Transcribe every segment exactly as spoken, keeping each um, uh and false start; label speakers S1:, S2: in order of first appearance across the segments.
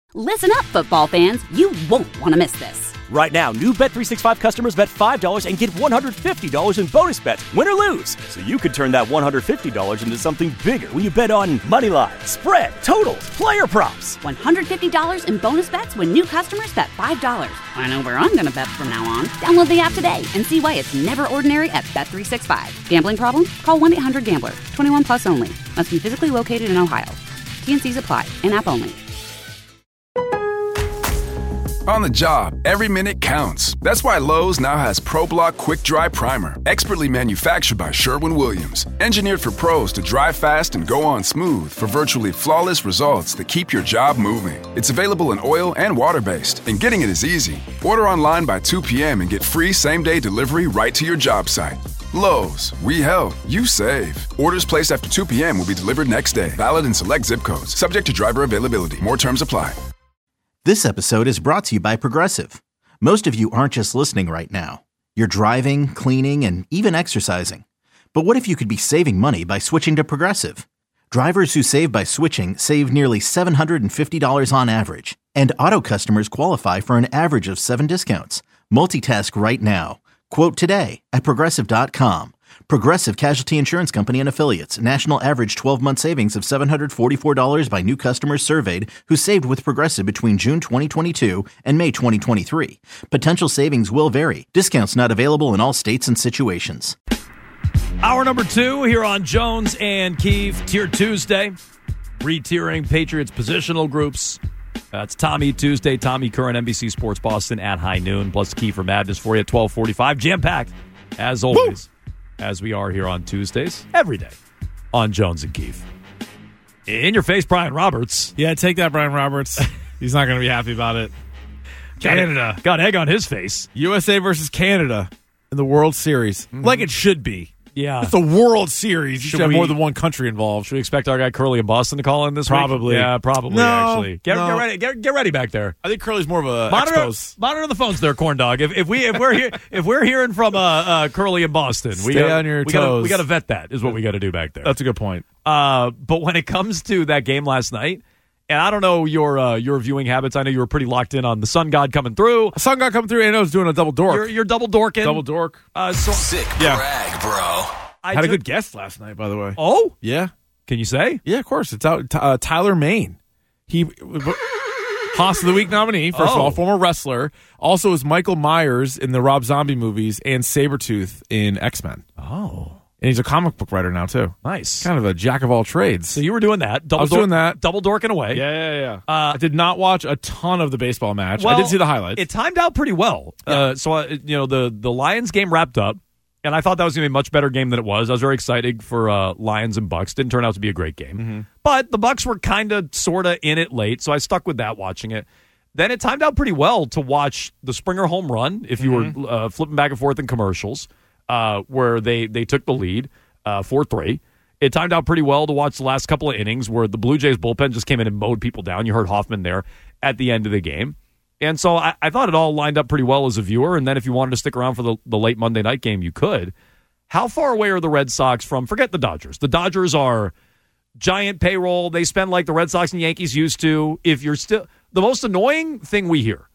S1: Listen up, football fans. You won't want to miss this.
S2: Right now, new Bet three sixty-five customers bet five dollars and get one hundred fifty dollars in bonus bets, win or lose. So you could turn that one hundred fifty dollars into something bigger when you bet on money line, spread, totals, player props.
S1: one hundred fifty dollars in bonus bets when new customers bet five dollars. I know where I'm going to bet from now on. Download the app today and see why it's never ordinary at Bet three sixty-five. Gambling problem? Call one eight hundred gambler. twenty-one plus only. Must be physically located in Ohio. T and C's apply. In-app only.
S3: On the job, every minute counts. That's why Lowe's now has ProBlock Quick Dry Primer, expertly manufactured by Sherwin-Williams. Engineered for pros to dry fast and go on smooth for virtually flawless results that keep your job moving. It's available in oil and water-based, and getting it is easy. Order online by two p.m. and get free same-day delivery right to your job site. Lowe's, we help, you save. Orders placed after two p.m. will be delivered next day. Valid in select zip codes. Subject to driver availability. More terms apply.
S4: This episode is brought to you by Progressive. Most of you aren't just listening right now. You're driving, cleaning, and even exercising. But what if you could be saving money by switching to Progressive? Drivers who save by switching save nearly seven hundred fifty dollars on average. And auto customers qualify for an average of seven discounts. Multitask right now. Quote today at Progressive dot com. Progressive Casualty Insurance Company and Affiliates. National average twelve-month savings of seven hundred forty-four dollars by new customers surveyed who saved with Progressive between June twenty twenty-two and May twenty twenty-three. Potential savings will vary. Discounts not available in all states and situations.
S5: Hour number two here on Jones and Keefe. Tier Tuesday. Re-tiering Patriots positional groups. That's Tommy Tuesday. Tommy Curran, N B C Sports Boston at high noon. Plus Kiefer Madness for you at twelve forty-five. Jam-packed, as always. Woo! As we are here on Tuesdays, every day on Jones and Keefe. In your face, Brian Roberts.
S6: Yeah, take that, Brian Roberts. He's not going to be happy about it. Canada.
S5: Got, got egg on his face.
S6: U S A versus Canada in the World Series. Mm-hmm. Like it should be.
S5: Yeah.
S6: It's the World Series. You should, should have
S5: we,
S6: more than one country involved.
S5: Should we expect our guy Curly in Boston to call in this
S6: probably.
S5: week? Yeah, probably,
S6: no,
S5: actually. Get,
S6: no.
S5: get ready get, get ready back there.
S6: I think Curly's more of a
S5: monitor,
S6: Expos.
S5: Monitor the phones there, corn dog. If, if, we, if, we're, here, if we're hearing from uh, uh, Curly in Boston,
S6: Stay
S5: we gotta,
S6: on your
S5: we
S6: toes.
S5: Gotta, we got to vet that is what we got to do back there.
S6: That's a good point.
S5: Uh, but when it comes to that game last night, and I don't know your uh, your viewing habits. I know you were pretty locked in on the Sun God coming through.
S6: The Sun God coming through, and I was doing a double dork.
S5: You're, you're double dorking.
S6: Double dork.
S5: Uh, so,
S7: Sick
S6: yeah.
S7: brag, bro.
S6: I had a good guest last night, by the way.
S5: Oh?
S6: Yeah.
S5: Can you say?
S6: Yeah, of course. It's out. Uh, Tyler Main. He Hoss of the Week nominee, first
S5: oh.
S6: of all, former wrestler. Also is Michael Myers in the Rob Zombie movies and Sabretooth in X-Men.
S5: Oh.
S6: And he's a comic book writer now, too.
S5: Nice.
S6: Kind of a jack of all trades.
S5: So you were doing that. Double
S6: I was
S5: dork,
S6: doing that.
S5: Double dorking away.
S6: Yeah, yeah, yeah.
S5: Uh,
S6: I did not watch a ton of the baseball match.
S5: Well,
S6: I did see the highlights.
S5: It timed out pretty well. Yeah. Uh, so, uh, you know, the, the Lions game wrapped up, and I thought that was going to be a much better game than it was. I was very excited for uh, Lions and Bucks. Didn't turn out to be a great game.
S6: Mm-hmm.
S5: But the Bucks were kind of, sort of in it late, so I stuck with that watching it. Then it timed out pretty well to watch the Springer home run, if you mm-hmm. were uh, flipping back and forth in commercials, uh, where they, they took the lead. Uh, four three. It timed out pretty well to watch the last couple of innings where the Blue Jays bullpen just came in and mowed people down. You heard Hoffman there at the end of the game. And so I, I thought it all lined up pretty well as a viewer. And then if you wanted to stick around for the, the late Monday night game, you could. How far away are the Red Sox from, forget the Dodgers. The Dodgers are giant payroll. They spend like the Red Sox and Yankees used to. If you're still, the most annoying thing we hear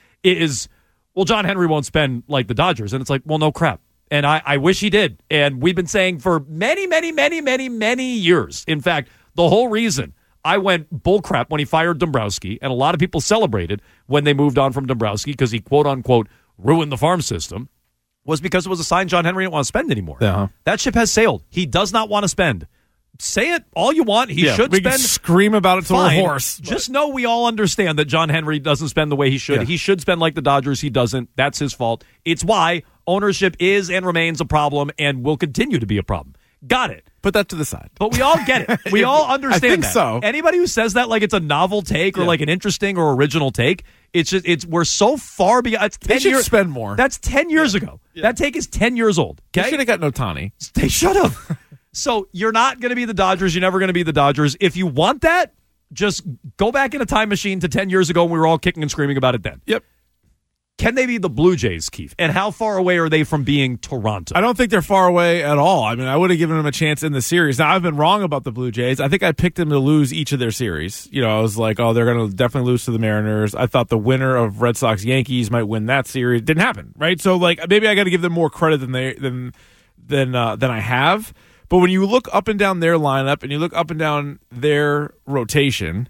S5: is, well, John Henry won't spend like the Dodgers. And it's like, well, no crap. And I, I wish he did. And we've been saying for many, many, many, many, many years. In fact, the whole reason I went bullcrap when he fired Dombrowski, and a lot of people celebrated when they moved on from Dombrowski because he, quote unquote, ruined the farm system, was because it was a sign John Henry didn't want to spend anymore.
S6: Uh-huh.
S5: That ship has sailed. He does not want to spend. Say it all you want. He
S6: yeah,
S5: should
S6: we
S5: spend.
S6: Can scream about it till we're hoarse. But.
S5: Just know we all understand that John Henry doesn't spend the way he should. Yeah. He should spend like the Dodgers. He doesn't. That's his fault. It's why ownership is and remains a problem and will continue to be a problem. Got it.
S6: Put that to the side.
S5: But we all get it. We all understand
S6: I think
S5: that.
S6: so.
S5: Anybody who says that like it's a novel take or yeah. like an interesting or original take, it's just it's we're so far beyond. It's ten
S6: they should
S5: years,
S6: spend more.
S5: That's ten years
S6: yeah.
S5: ago.
S6: Yeah.
S5: That take is ten years old. Okay?
S6: They should have gotten Ohtani.
S5: They should have. So you're not going to be the Dodgers. You're never going to be the Dodgers. If you want that, just go back in a time machine to ten years ago when we were all kicking and screaming about it then.
S6: Yep.
S5: Can they be the Blue Jays, Keith? And how far away are they from being Toronto?
S6: I don't think they're far away at all. I mean, I would have given them a chance in the series. Now, I've been wrong about the Blue Jays. I think I picked them to lose each of their series. You know, I was like, oh, they're going to definitely lose to the Mariners. I thought the winner of Red Sox-Yankees might win that series. Didn't happen, right? So, like, maybe I got to give them more credit than they than than uh, than I have. But when you look up and down their lineup and you look up and down their rotation,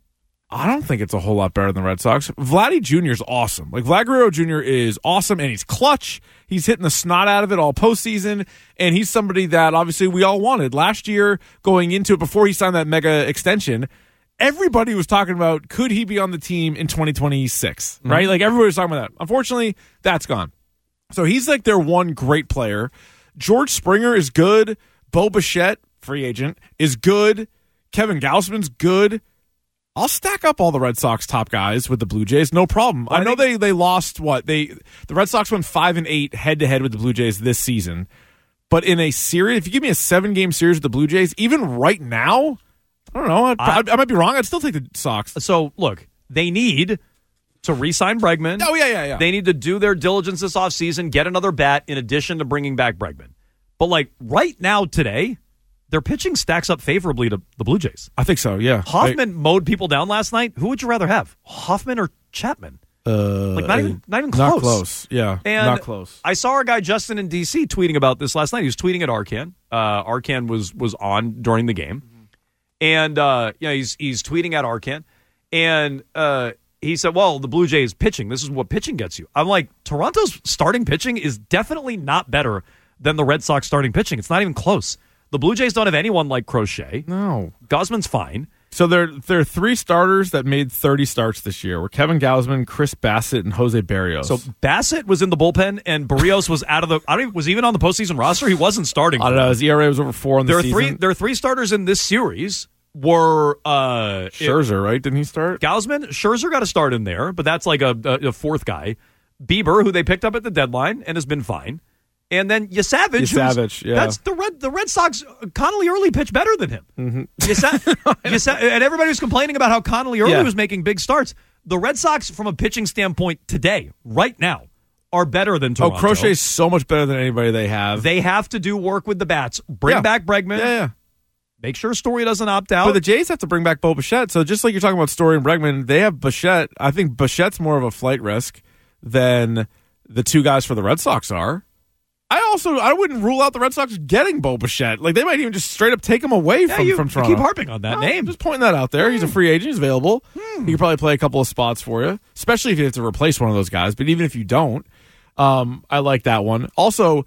S6: I don't think it's a whole lot better than the Red Sox. Vladdy Junior is awesome. Like, Vlad Guerrero Junior is awesome, and he's clutch. He's hitting the snot out of it all postseason, and he's somebody that obviously we all wanted. Last year, going into it, before he signed that mega extension, everybody was talking about, could he be on the team in twenty twenty-six, right? Mm-hmm. Like, everybody was talking about that. Unfortunately, that's gone. So he's like their one great player. George Springer is good. Bo Bichette, free agent, is good. Kevin Gausman's good. I'll stack up all the Red Sox top guys with the Blue Jays, no problem. I, I know they they lost what they the Red Sox went five and eight head to head with the Blue Jays this season, but in a series, if you give me a seven game series with the Blue Jays, even right now, I don't know, I'd, I, I might be wrong. I'd still take the Sox.
S5: So look, they need to re-sign Bregman.
S6: Oh yeah, yeah, yeah.
S5: They need to do their diligence this offseason, get another bat in addition to bringing back Bregman. But like right now today, their pitching stacks up favorably to the Blue Jays.
S6: I think so, yeah.
S5: Hoffman
S6: I,
S5: mowed people down last night. Who would you rather have, Hoffman or Chapman?
S6: Uh,
S5: like not even, not even close.
S6: Not close, yeah.
S5: And
S6: not close.
S5: I saw our guy Justin in D C tweeting about this last night. He was tweeting at Arcan. Uh, Arcan was was on during the game, mm-hmm. and uh, yeah, he's he's tweeting at Arcan, and uh, he said, "Well, the Blue Jays pitching. This is what pitching gets you." I'm like, Toronto's starting pitching is definitely not better than the Red Sox starting pitching. It's not even close. The Blue Jays don't have anyone like Crochet.
S6: No.
S5: Gausman's fine.
S6: So there, there are three starters that made thirty starts this year. Were Kevin Gausman, Chris Bassett, and Jose Barrios.
S5: So Bassett was in the bullpen, and Barrios was out of the. I don't even, was he even on the postseason roster. He wasn't starting.
S6: I don't know. His E R A was over four on the
S5: there are
S6: season.
S5: Three, there are three starters in this series. Were uh,
S6: Scherzer, it, right? Didn't he start?
S5: Gausman, Scherzer got a start in there, but that's like a, a, a fourth guy. Bieber, who they picked up at the deadline and has been fine. And then Yasavage,
S6: Yasavage, yeah.
S5: That's the Red the Red Sox. Connolly Early pitched better than him. Mm-hmm. Yasa, Yasa, and everybody was complaining about how Connolly Early yeah. was making big starts. The Red Sox, from a pitching standpoint today, right now, are better than Toronto.
S6: Oh, Crochet's so much better than anybody they have.
S5: They have to do work with the bats. Bring
S6: yeah.
S5: back Bregman.
S6: Yeah, yeah.
S5: Make sure Story doesn't opt out.
S6: But the Jays have to bring back Bo Bichette. So just like you're talking about Story and Bregman, they have Bichette. I think Bichette's more of a flight risk than the two guys for the Red Sox are. I also I wouldn't rule out the Red Sox getting Bo Bichette. Like, they might even just straight up take him away
S5: yeah,
S6: from,
S5: you,
S6: from Toronto.
S5: You keep harping on that
S6: no,
S5: name.
S6: I'm just pointing that out there. He's a free agent. He's available.
S5: Hmm.
S6: He could probably play a couple of spots for you, especially if you have to replace one of those guys. But even if you don't, um, I like that one. Also,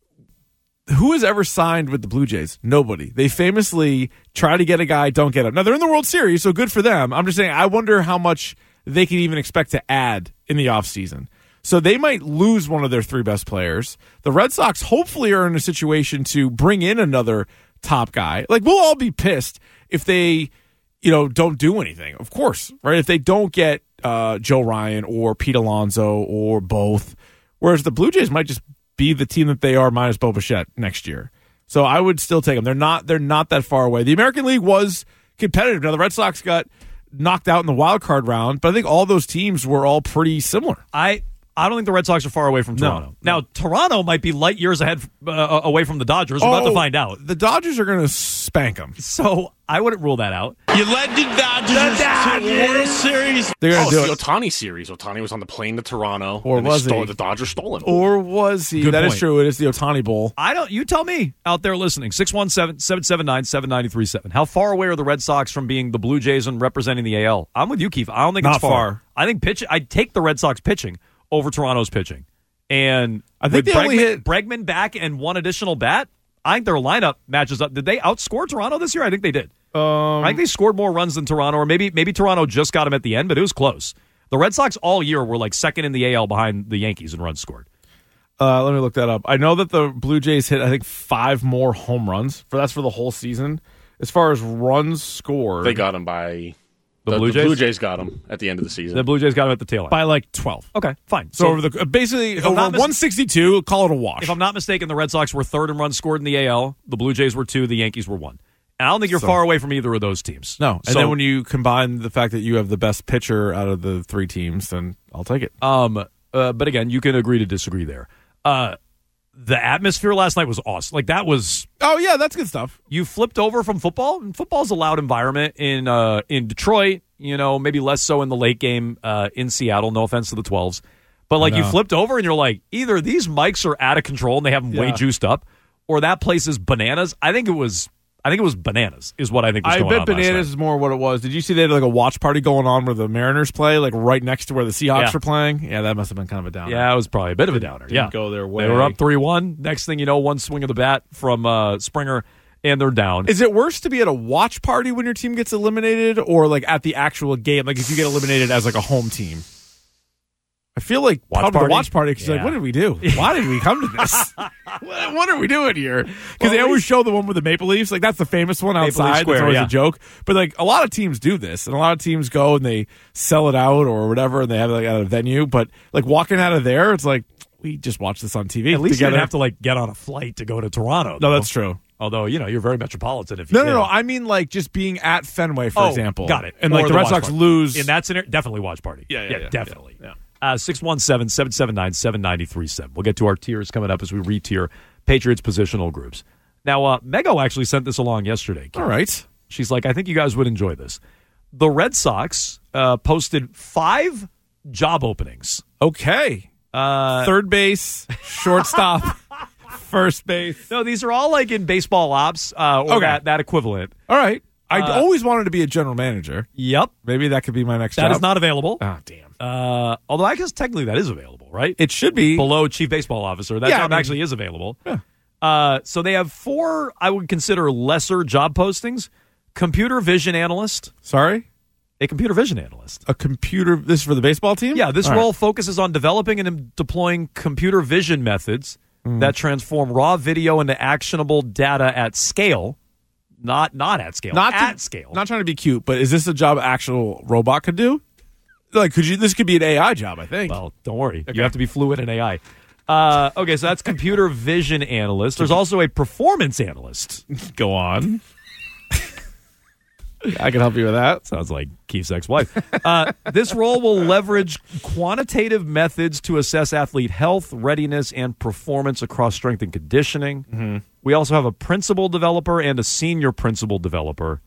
S6: who has ever signed with the Blue Jays? Nobody. They famously try to get a guy, don't get him. Now, they're in the World Series, so good for them. I'm just saying, I wonder how much they can even expect to add in the offseason. So they might lose one of their three best players. The Red Sox hopefully are in a situation to bring in another top guy. Like, we'll all be pissed if they, you know, don't do anything. Of course, right? If they don't get uh, Joe Ryan or Pete Alonso or both. Whereas the Blue Jays might just be the team that they are minus Bo Bichette next year. So I would still take them. They're not. They're not that far away. The American League was competitive. Now the Red Sox got knocked out in the wild card round, but I think all those teams were all pretty similar.
S5: I. I don't think the Red Sox are far away from Toronto.
S6: No,
S5: now, Toronto might be light years ahead uh, away from the Dodgers. We're
S6: oh,
S5: about to find out.
S6: The Dodgers are going to spank them.
S5: So I wouldn't rule that out.
S7: You led the Dodgers, the Dodgers. to the World Series.
S6: They're going to
S7: oh,
S6: do
S7: it's the Ohtani series. Ohtani was on the plane to Toronto.
S6: Or was
S7: stole,
S6: he?
S7: The Dodgers stole him.
S6: Or was he?
S5: Good
S6: that
S5: point.
S6: is true. It is the Ohtani Bowl.
S5: I don't. You tell me out there listening. six one seven, seven seven nine, seven nine three seven. How far away are the Red Sox from being the Blue Jays and representing the A L? I'm with you, Keith. I don't think
S6: Not
S5: it's far.
S6: far.
S5: I think pitch. I'd take the Red Sox pitching over Toronto's pitching. And
S6: I think
S5: with
S6: they
S5: Bregman,
S6: only hit
S5: Bregman back and one additional bat, I think their lineup matches up. Did they outscore Toronto this year? I think they did.
S6: Um,
S5: I think they scored more runs than Toronto, or maybe maybe Toronto just got them at the end, but it was close. The Red Sox all year were like second in the A L behind the Yankees in runs scored.
S6: Uh, let me look that up. I know that the Blue Jays hit, I think, five more home runs. For that's for the whole season. As far as runs scored,
S7: they got them by.
S5: The,
S7: the,
S5: Blue,
S7: the
S5: Jays?
S7: Blue Jays got them at the end of the season.
S5: The Blue Jays got them at the tail end.
S6: by like twelve.
S5: Okay, fine.
S6: So, so over the basically over mis- one sixty-two, call it a wash.
S5: If I'm not mistaken, the Red Sox were third in runs scored in the A L. The Blue Jays were two. The Yankees were one. And I don't think you're
S6: so,
S5: far away from either of those teams.
S6: No. And
S5: so,
S6: then when you combine the fact that you have the best pitcher out of the three teams, then I'll take it.
S5: Um, uh, but again, you can agree to disagree there. Uh, the atmosphere last night was awesome. Like, that was...
S6: Oh, yeah, that's good stuff.
S5: You flipped over from football, and football's a loud environment in uh, in Detroit, you know, maybe less so in the late game uh, in Seattle, no offense to the twelves. But, like, you flipped over, and you're like, either these mics are out of control and they have them
S6: yeah.
S5: way juiced up, or that place is bananas. I think it was... I think it was bananas is what I think was
S6: I
S5: going
S6: bet
S5: on
S6: bananas
S5: last
S6: is more what it was. Did you see they had like a watch party going on where the Mariners play, like right next to where the Seahawks
S5: Yeah.
S6: were playing? Yeah, that must have been kind of a downer.
S5: Yeah, it was probably a bit of a downer.
S6: Didn't
S5: Yeah,
S6: go their way.
S5: They were up three one. Next thing you know, one swing of the bat from uh, Springer, and they're down.
S6: Is it worse to be at a watch party when your team gets eliminated, or like at the actual game? Like if you get eliminated as like a home team? I feel like
S5: Watch
S6: probably
S5: party?
S6: the watch party because
S5: Yeah.
S6: like, what did we do? Why did we come to this? what, what are we doing here? Because they always show the one with the Maple Leafs. Like that's the famous one
S5: Maple Leaf
S6: outside.
S5: Square,
S6: That's always
S5: yeah.
S6: a joke. But like a lot of teams do this, and a lot of teams go and they sell it out or whatever, and they have it like at a venue. But like walking out of there, it's like we just watched this on T V.
S5: At least
S6: together.
S5: you didn't have to like get on a flight to go to Toronto.
S6: No,
S5: though.
S6: that's true.
S5: Although you know you're very metropolitan. If you
S6: No, no,
S5: did.
S6: no. I mean, like just being at Fenway, for
S5: Oh,
S6: example.
S5: got it.
S6: And
S5: Or
S6: like the,
S5: the
S6: Red
S5: watch
S6: Sox
S5: party.
S6: lose.
S5: in that scenario, definitely watch party.
S6: Yeah, yeah, yeah,
S5: definitely.
S6: yeah, yeah.
S5: Uh, six one seven, seven seven nine, seven nine three seven. We'll get to our tiers coming up as we re-tier Patriots positional groups. Now, uh, Mego actually sent this along yesterday. Kim.
S6: All right.
S5: She's like, I think you guys would enjoy this. The Red Sox uh, posted five job openings.
S6: Okay.
S5: Uh,
S6: Third base, shortstop, first base.
S5: no, these are all like in baseball ops uh, or
S6: Okay.
S5: that, that equivalent.
S6: All right. I
S5: Uh,
S6: always wanted to be a general manager.
S5: Yep.
S6: Maybe that could be my next
S5: That
S6: job.
S5: is not available.
S6: Oh, damn.
S5: Uh, although I guess technically that is available, right?
S6: It should be.
S5: Below chief baseball officer. That
S6: Yeah,
S5: job
S6: I mean-
S5: actually is available.
S6: Yeah.
S5: Uh, so they have four, I would consider lesser job postings. Computer vision analyst.
S6: Sorry?
S5: A computer vision analyst.
S6: A computer. This is for the baseball team?
S5: Yeah, this
S6: All
S5: role
S6: right.
S5: focuses on developing and deploying computer vision methods
S6: Mm.
S5: that transform raw video into actionable data at scale. Not not at scale.
S6: Not
S5: at
S6: to,
S5: scale.
S6: Not trying to be cute, but is this a job an actual robot could do? Like, could you? This could be an A I job, I think.
S5: Well, don't worry.
S6: Okay.
S5: You have to be fluent in A I. Uh, okay, so that's computer vision analyst. There's also a performance analyst.
S6: Go on. I can help you with that.
S5: Sounds like Keith's ex-wife. Uh, this role will leverage quantitative methods to assess athlete health, readiness, and performance across strength and conditioning.
S6: Mm-hmm.
S5: We also have a principal developer and a senior principal developer.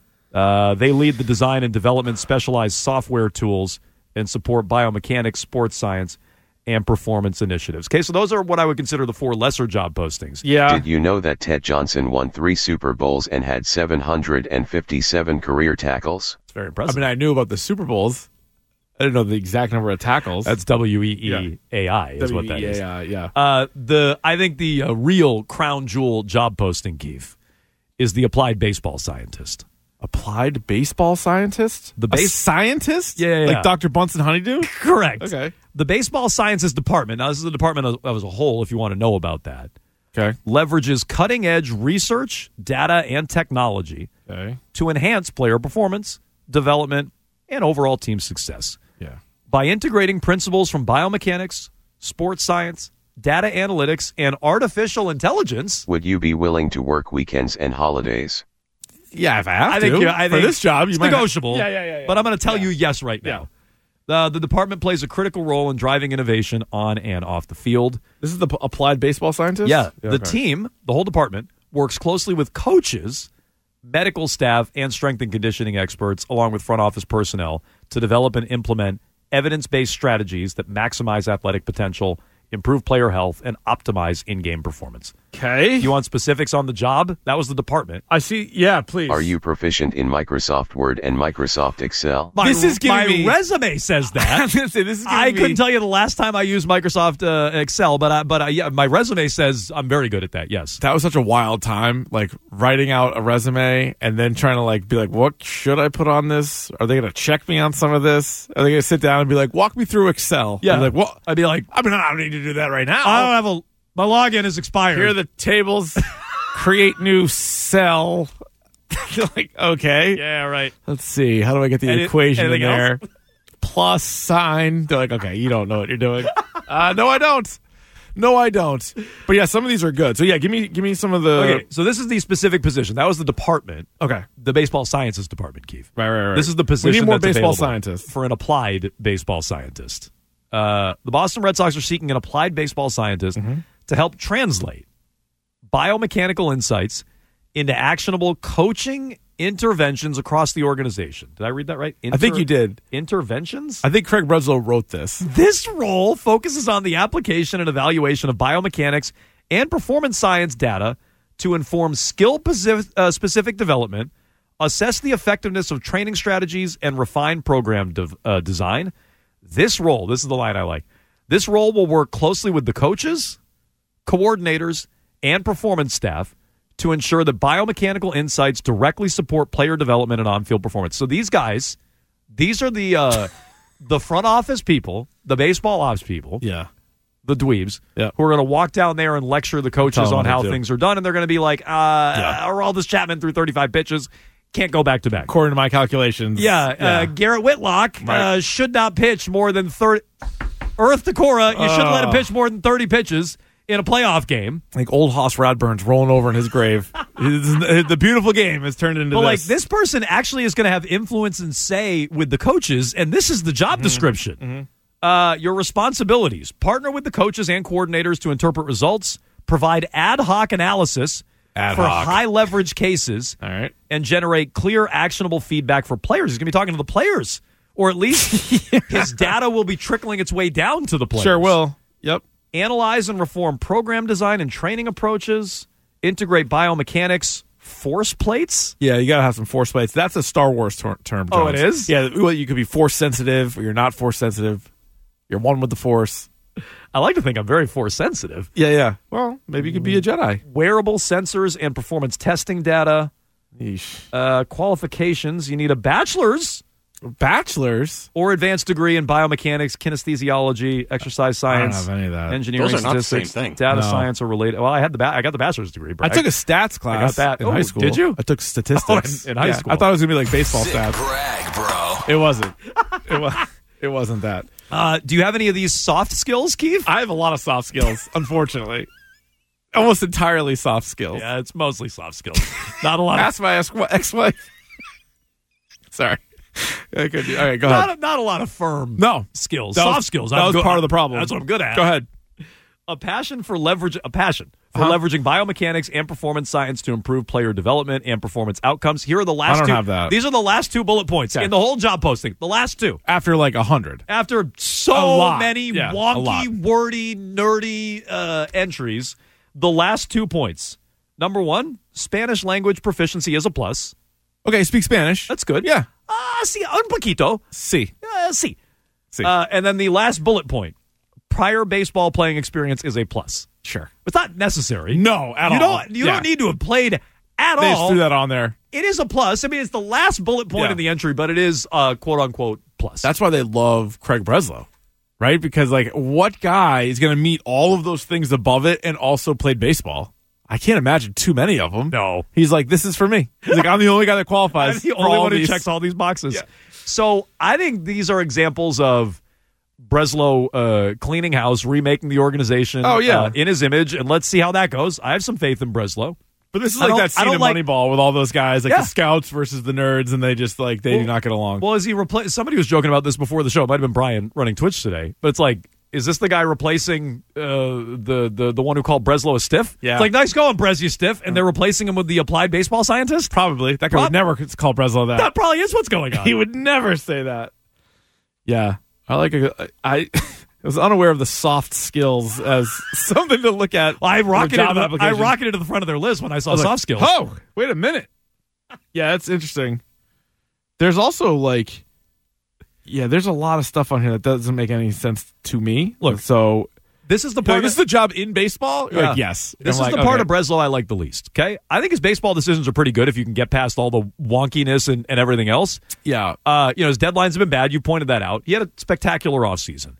S5: Uh, they lead the design and development specialized software tools and support biomechanics, sports science, and performance initiatives. Okay, so those are what I would consider the four lesser job postings.
S6: Yeah.
S8: Did you know that Ted Johnson won three Super Bowls and had seven hundred fifty-seven career tackles?
S5: It's very
S6: I
S5: impressive.
S6: mean, I knew about the Super Bowls. I didn't know the exact number of tackles.
S5: That's W E E A I is what that is.
S6: W E A I, yeah.
S5: Uh, the I think the uh, real crown jewel job posting, Keith, is the applied baseball scientist.
S6: Applied baseball scientist?
S5: The
S6: A
S5: base-
S6: scientist?
S5: Yeah, yeah,
S6: Like
S5: yeah.
S6: Doctor Bunsen Honeydew?
S5: Correct.
S6: Okay.
S5: The baseball sciences department, now this is the department as, as a whole, if you want to know about that,
S6: Okay.
S5: leverages cutting edge research, data, and technology
S6: Okay.
S5: to enhance player performance, development, and overall team success.
S6: Yeah.
S5: By integrating principles from biomechanics, sports science, data analytics, and artificial intelligence.
S8: Would you be willing to work weekends and holidays?
S6: Yeah, if I have
S5: I
S6: to.
S5: think, yeah, I
S6: For
S5: think
S6: this job, you
S5: it's
S6: might have-
S5: negotiable.
S6: Yeah, yeah, yeah, yeah.
S5: But I'm going to tell
S6: Yeah.
S5: you yes right now. The, the department plays a critical role in driving innovation on and off the field.
S6: This is the p- applied baseball scientist?
S5: Yeah, the
S6: okay.
S5: team, the whole department, works closely with coaches, medical staff, and strength and conditioning experts, along with front office personnel, to develop and implement evidence-based strategies that maximize athletic potential, improve player health, and optimize in-game performance.
S6: Okay.
S5: You want specifics on the job? That was the department.
S6: I see. Yeah, please.
S8: Are you proficient in Microsoft Word and Microsoft Excel?
S5: My,
S6: This is giving
S5: my
S6: me-
S5: resume says
S6: I
S5: that.
S6: was going to say, this is giving
S5: I
S6: me-
S5: couldn't tell you the last time I used Microsoft uh, Excel, but I, but I, yeah, my resume says I'm very good at that. Yes.
S6: That was such a wild time, like writing out a resume and then trying to like be like, what should I put on this? Are they going to check me on some of this? Are they going to sit down and be like, walk me through Excel?
S5: Yeah.
S6: I'm like, what?
S5: I'd be like,
S6: I mean, I don't need to do that right now.
S5: I don't have a my login is expired.
S6: Here are the tables. Create new cell. You're like, okay.
S5: yeah, right.
S6: Let's see. How do I get the
S5: Any-
S6: equation in
S5: anything
S6: there? Plus sign. They're like, okay, you don't know what you're doing. uh, no, I don't. No, I don't. But yeah, some of these are good. So yeah, give me give me some of the.
S5: Okay, so this is the specific position. That was the department,
S6: Okay.
S5: the baseball sciences department, Keith.
S6: Right, right, right.
S5: This is the position.
S6: We need more
S5: that's
S6: baseball
S5: available
S6: scientists.
S5: for an applied baseball scientist. Uh, the Boston Red Sox are seeking an applied baseball scientist mm-hmm. to help translate biomechanical insights into actionable coaching interventions across the organization. Did I read that right? Inter-
S6: I think you did.
S5: Interventions?
S6: I think Craig Breslow wrote this.
S5: This role focuses on the application and evaluation of biomechanics and performance science data to inform skill-specific uh, specific development, assess the effectiveness of training strategies, and refine program de- uh, design. This role, this is the line I like, this role will work closely with the coaches, coordinators, and performance staff to ensure that biomechanical insights directly support player development and on-field performance. So these guys, these are the uh, the front office people, the baseball ops people,
S6: yeah,
S5: the dweebs,
S6: yeah.
S5: who are going to walk down there and lecture the coaches on how
S6: do.
S5: things are done, and they're going to be like, uh,
S6: yeah.
S5: Aroldis Chapman threw thirty-five pitches, can't go back to back.
S6: According to my calculations.
S5: Yeah,
S6: yeah.
S5: Uh, Garrett Whitlock
S6: right.
S5: uh, should not pitch more than thirty. Earth Decora, you shouldn't uh, let him pitch more than thirty pitches in a playoff game.
S6: I think old Hoss Radburn's rolling over in his grave. The beautiful game has turned into
S5: but
S6: this.
S5: like this person actually is going to have influence and say with the coaches, and this is the job
S6: mm-hmm.
S5: description.
S6: Mm-hmm.
S5: Uh, your responsibilities: partner with the coaches and coordinators to interpret results, provide ad hoc analysis
S6: ad
S5: for
S6: hoc.
S5: high leverage cases,
S6: all right,
S5: and generate clear, actionable feedback for players. He's going to be talking to the players, or at least yeah. his data will be trickling its way down to the players.
S6: Sure will. Yep.
S5: Analyze and reform program design and training approaches. Integrate biomechanics. Force plates?
S6: Yeah, you got to have some force plates. That's a Star Wars ter- term, Jones.
S5: Oh, it is?
S6: Yeah, well, you could be force sensitive or you're not force sensitive. You're one with the force.
S5: I like to think I'm very force sensitive.
S6: Yeah, yeah. Well, maybe you could be a Jedi.
S5: Wearable sensors and performance testing data.
S6: Yeesh.
S5: Uh, qualifications. You need a bachelor's.
S6: Bachelor's?
S5: Or advanced degree in biomechanics, kinesthesiology, exercise science.
S6: I don't have any of that.
S5: Engineering,
S7: Those are not the
S5: statistics,
S7: same thing.
S5: data
S6: No.
S5: science are related. Well, I had the ba- I got the bachelor's degree. Bragg.
S6: I took a stats class
S5: I got that.
S6: in
S5: Oh,
S6: high school.
S5: did you?
S6: I took statistics
S5: Oh, in, in high
S6: Yeah,
S5: school.
S6: I thought it was going to be like baseball
S9: Sick
S6: stats.
S9: brag, bro.
S6: It wasn't. It, was, it wasn't that.
S5: Uh, do you have any of these soft skills, Keith?
S6: I have a lot of soft skills, unfortunately. Almost entirely soft skills.
S5: Yeah, it's mostly soft skills. Not a lot of
S6: Ask my ex-wife. Sorry. I could do. All right, go
S5: not
S6: ahead.
S5: a, not a lot of firm
S6: No.
S5: skills.
S6: That
S5: Soft
S6: was-
S5: skills.
S6: that
S5: I'm
S6: was
S5: good-
S6: part of the problem.
S5: That's what I'm good at.
S6: Go ahead.
S5: A passion for leverage. A passion for
S6: Uh-huh.
S5: leveraging biomechanics and performance science to improve player development and performance outcomes. Here are the last
S6: I don't
S5: two.
S6: have that.
S5: These are the last two bullet points
S6: Okay.
S5: in the whole job posting. The last two.
S6: After like a hundred.
S5: After so
S6: A lot.
S5: many
S6: Yeah, a lot.
S5: wonky, wordy, nerdy uh, entries, the last two points. Number one, Spanish language proficiency is a plus.
S6: Okay, speak Spanish.
S5: That's good.
S6: Yeah.
S5: Ah, sí, un poquito.
S6: See.
S5: Uh, sí.
S6: See.
S5: Uh, and then the last bullet point, prior baseball playing experience is a plus.
S6: Sure.
S5: It's not necessary.
S6: No, at
S5: you
S6: all.
S5: Don't, you
S6: Yeah.
S5: don't need to have played at
S6: They
S5: all.
S6: just threw that on there.
S5: It is a plus. I mean, it's the last bullet point
S6: Yeah.
S5: in the entry, but it is uh, quote unquote plus.
S6: That's why they love Craig Breslow, right? Because like, what guy is going to meet all of those things above it and also played baseball? I can't imagine too many of them.
S5: No.
S6: He's like, this is for me. He's like, I'm the only guy that qualifies.
S5: I'm the
S6: for
S5: only
S6: all
S5: one who
S6: these.
S5: checks all these boxes.
S6: Yeah.
S5: So I think these are examples of Breslow uh, cleaning house, remaking the organization
S6: Oh, yeah.
S5: uh, in his image, and let's see how that goes. I have some faith in Breslow.
S6: But this is
S5: I
S6: like
S5: don't-
S6: that
S5: I
S6: scene
S5: don't
S6: in
S5: like-
S6: Moneyball with all those guys, like
S5: Yeah.
S6: the scouts versus the nerds, and they just like, they do
S5: Well-
S6: not get along.
S5: Well, is he replace? Somebody was joking about this before the show. It might have been Brian running Twitch today, but it's like, is this the guy replacing uh, the the the one who called Breslow a stiff?
S6: Yeah.
S5: It's like, nice going, Bres, you stiff, and they're replacing him with the applied baseball scientist.
S6: Probably. That guy
S5: Prob-
S6: would never call Breslow that.
S5: That probably is what's going on.
S6: He would never say that. Yeah. I like a, I was unaware of the soft skills as something to look at.
S5: Well, I
S6: in a
S5: rocketed.
S6: job
S5: To the, I
S6: application.
S5: rocketed to the front of their list when I saw
S6: I was
S5: soft
S6: like,
S5: skills.
S6: Oh, wait a minute. Yeah, that's interesting. There's also like, yeah, there's a lot of stuff on here that doesn't make any sense to me.
S5: Look,
S6: so
S5: This is the
S6: like,
S5: part.
S6: this is
S5: of,
S6: the job in baseball. You're
S5: Yeah.
S6: Like, yes,
S5: This
S6: I'm
S5: is
S6: like,
S5: the part
S6: okay.
S5: of Breslow I like the least. Okay, I think his baseball decisions are pretty good if you can get past all the wonkiness and, and everything else.
S6: Yeah,
S5: Uh, you know, his deadlines have been bad. You pointed that out. He had a spectacular offseason.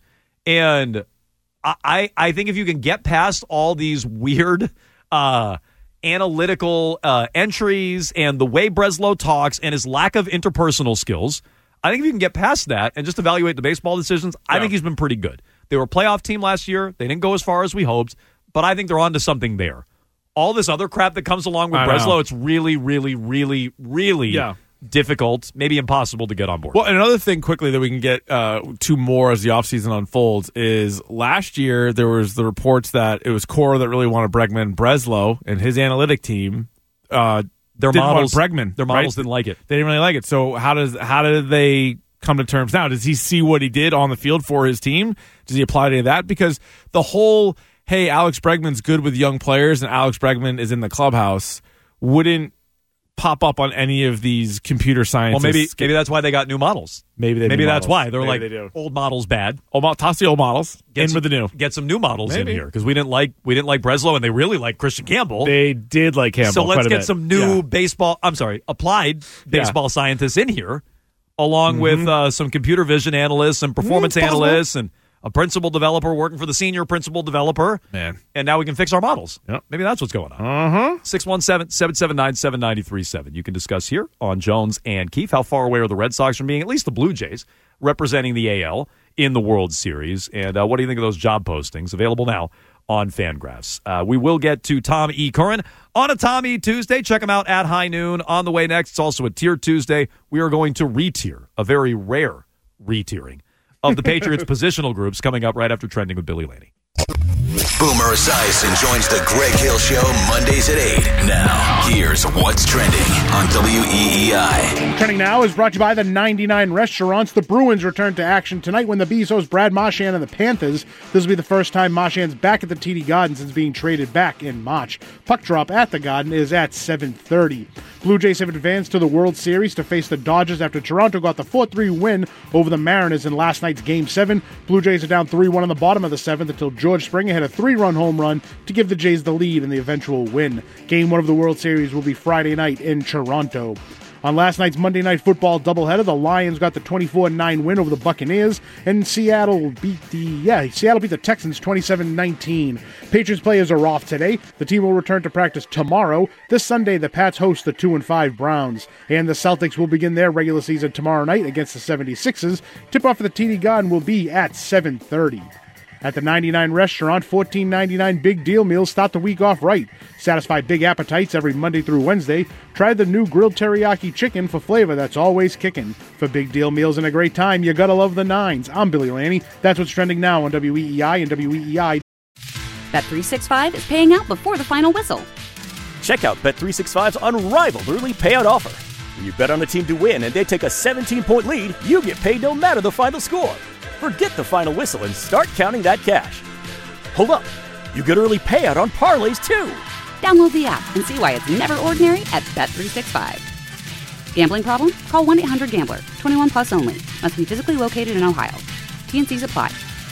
S5: And I, I, I think if you can get past all these weird uh, analytical uh, entries and the way Breslow talks and his lack of interpersonal skills, I think if you can get past that and just evaluate the baseball decisions, I
S6: Yeah.
S5: think he's been pretty good. They were a playoff team last year. They didn't go as far as we hoped, but I think they're on to something there. All this other crap that comes along with
S6: I know.
S5: Breslow, it's really, really, really, really
S6: Yeah.
S5: difficult, maybe impossible to get on board.
S6: Well, and another thing quickly that we can get uh, to more as the offseason unfolds is last year there was the reports that it was Cora that really wanted Bregman. Breslow and his analytic team uh,
S5: their
S6: didn't
S5: models,
S6: want Bregman.
S5: Their models
S6: right?
S5: didn't like it.
S6: They didn't really like it. So how does how did they come to terms now? Does he see what he did on the field for his team? Does he apply to that? Because the whole, hey, Alex Bregman's good with young players and Alex Bregman is in the clubhouse wouldn't pop up on any of these computer scientists.
S5: Well, maybe maybe that's why they got new models.
S6: Maybe they
S5: maybe that's
S6: models.
S5: why they're
S6: maybe
S5: like
S6: they do.
S5: Old models bad.
S6: Old, toss the old models
S5: Get
S6: in
S5: some,
S6: with the new.
S5: Get some new models
S6: maybe.
S5: in here because we didn't like we didn't like Breslow and they really like Christian Campbell.
S6: They did like Campbell.
S5: So let's
S6: quite a
S5: get
S6: bit.
S5: some new
S6: yeah.
S5: baseball. I'm sorry, applied baseball
S6: yeah.
S5: scientists in here, along
S6: mm-hmm.
S5: with uh, some computer vision analysts and performance
S6: mm,
S5: analysts and a principal developer working for the senior principal developer.
S6: Man.
S5: And now we can fix our models.
S6: Yep.
S5: Maybe that's what's going on.
S6: Uh-huh.
S5: six one seven, seven seven nine, seven nine three seven. You can discuss here on Jones and Keefe. How far away are the Red Sox from being at least the Blue Jays representing the A L in the World Series? And uh, what do you think of those job postings? Available now on Fangraphs. Uh, we will get to Tom E. Curran on a Tom E. Tuesday. Check him out at High Noon. On the way next, it's also a Tier Tuesday. We are going to re-tier, a very rare re-tiering of the Patriots positional groups coming up right after Trending with Billy Laney.
S9: Boomer Esiason joins the Greg Hill Show Mondays at eight. Now, here's what's trending on W E E I.
S10: Trending Now is brought to you by the ninety-nine Restaurants. The Bruins return to action tonight when the Bees host Brad Marchand and the Panthers. This will be the first time Marchand's back at the T D Garden since being traded back in March. Puck drop at the Garden is at seven thirty. Blue Jays have advanced to the World Series to face the Dodgers after Toronto got the four three win over the Mariners in last night's Game seven. Blue Jays are down three one in the bottom of the seventh until George Springer hit a three-run home run to give the Jays the lead in the eventual win. Game one of the World Series will be Friday night in Toronto. On last night's Monday Night Football doubleheader, the Lions got the twenty-four nine win over the Buccaneers, and Seattle beat the yeah Seattle beat the Texans twenty-seven nineteen. Patriots players are off today. The team will return to practice tomorrow. This Sunday, the Pats host the two and five Browns, and the Celtics will begin their regular season tomorrow night against the seventy-sixers. Tip-off for the T D Garden will be at seven thirty. At the ninety-nine Restaurant, fourteen ninety-nine Big Deal meals start the week off right. Satisfy big appetites every Monday through Wednesday. Try the new grilled teriyaki chicken for flavor that's always kicking. For big deal meals and a great time, you gotta love the nines. I'm Billy Laney. That's what's trending now on W E E I and W E E I.
S1: Bet three sixty-five is paying out before the final whistle.
S2: Check out Bet three sixty-five's unrivaled early payout offer. When you bet on a team to win and they take a seventeen-point lead, you get paid no matter the final score. Forget the final whistle and start counting that cash. Hold up. You get early payout on parlays, too.
S1: Download the app and see why it's never ordinary at Bet three sixty-five. Gambling problem? Call one eight hundred gambler. twenty-one plus only. Must be physically located in Ohio. T and C's apply.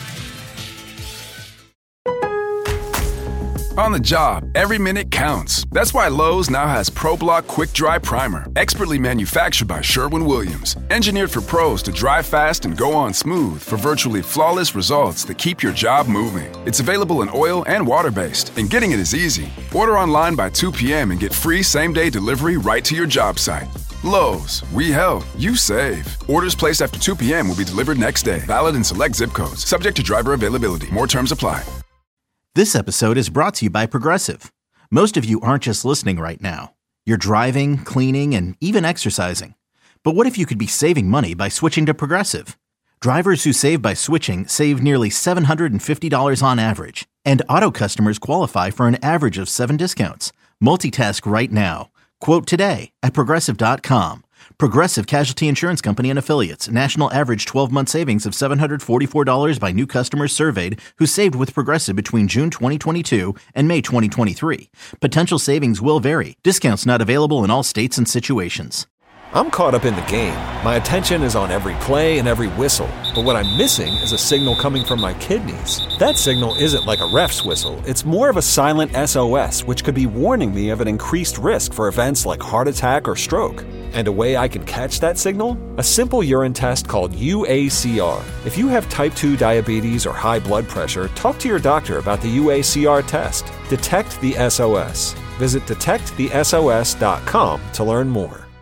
S3: On the job, every minute counts. That's why Lowe's now has ProBlock Quick Dry Primer, expertly manufactured by Sherwin-Williams. Engineered for pros to dry fast and go on smooth for virtually flawless results that keep your job moving. It's available in oil and water-based, and getting it is easy. Order online by two p.m. and get free same-day delivery right to your job site. Lowe's, we help, you save. Orders placed after two p.m. will be delivered next day. Valid in select zip codes. Subject to driver availability. More terms apply.
S4: This episode is brought to you by Progressive. Most of you aren't just listening right now. You're driving, cleaning, and even exercising. But what if you could be saving money by switching to Progressive? Drivers who save by switching save nearly seven hundred fifty dollars on average. And auto customers qualify for an average of seven discounts. Multitask right now. Quote today at Progressive dot com. Progressive Casualty Insurance Company and Affiliates. National average twelve-month savings of seven hundred forty-four dollars by new customers surveyed who saved with Progressive between June twenty twenty-two and May twenty twenty-three. Potential savings will vary. Discounts not available in all states and situations.
S11: I'm caught up in the game. My attention is on every play and every whistle. But what I'm missing is a signal coming from my kidneys. That signal isn't like a ref's whistle. It's more of a silent S O S, which could be warning me of an increased risk for events like heart attack or stroke. And a way I can catch that signal? A simple urine test called U A C R. If you have type two diabetes or high blood pressure, talk to your doctor about the U A C R test. Detect the S O S. Visit detect the S O S dot com to learn more.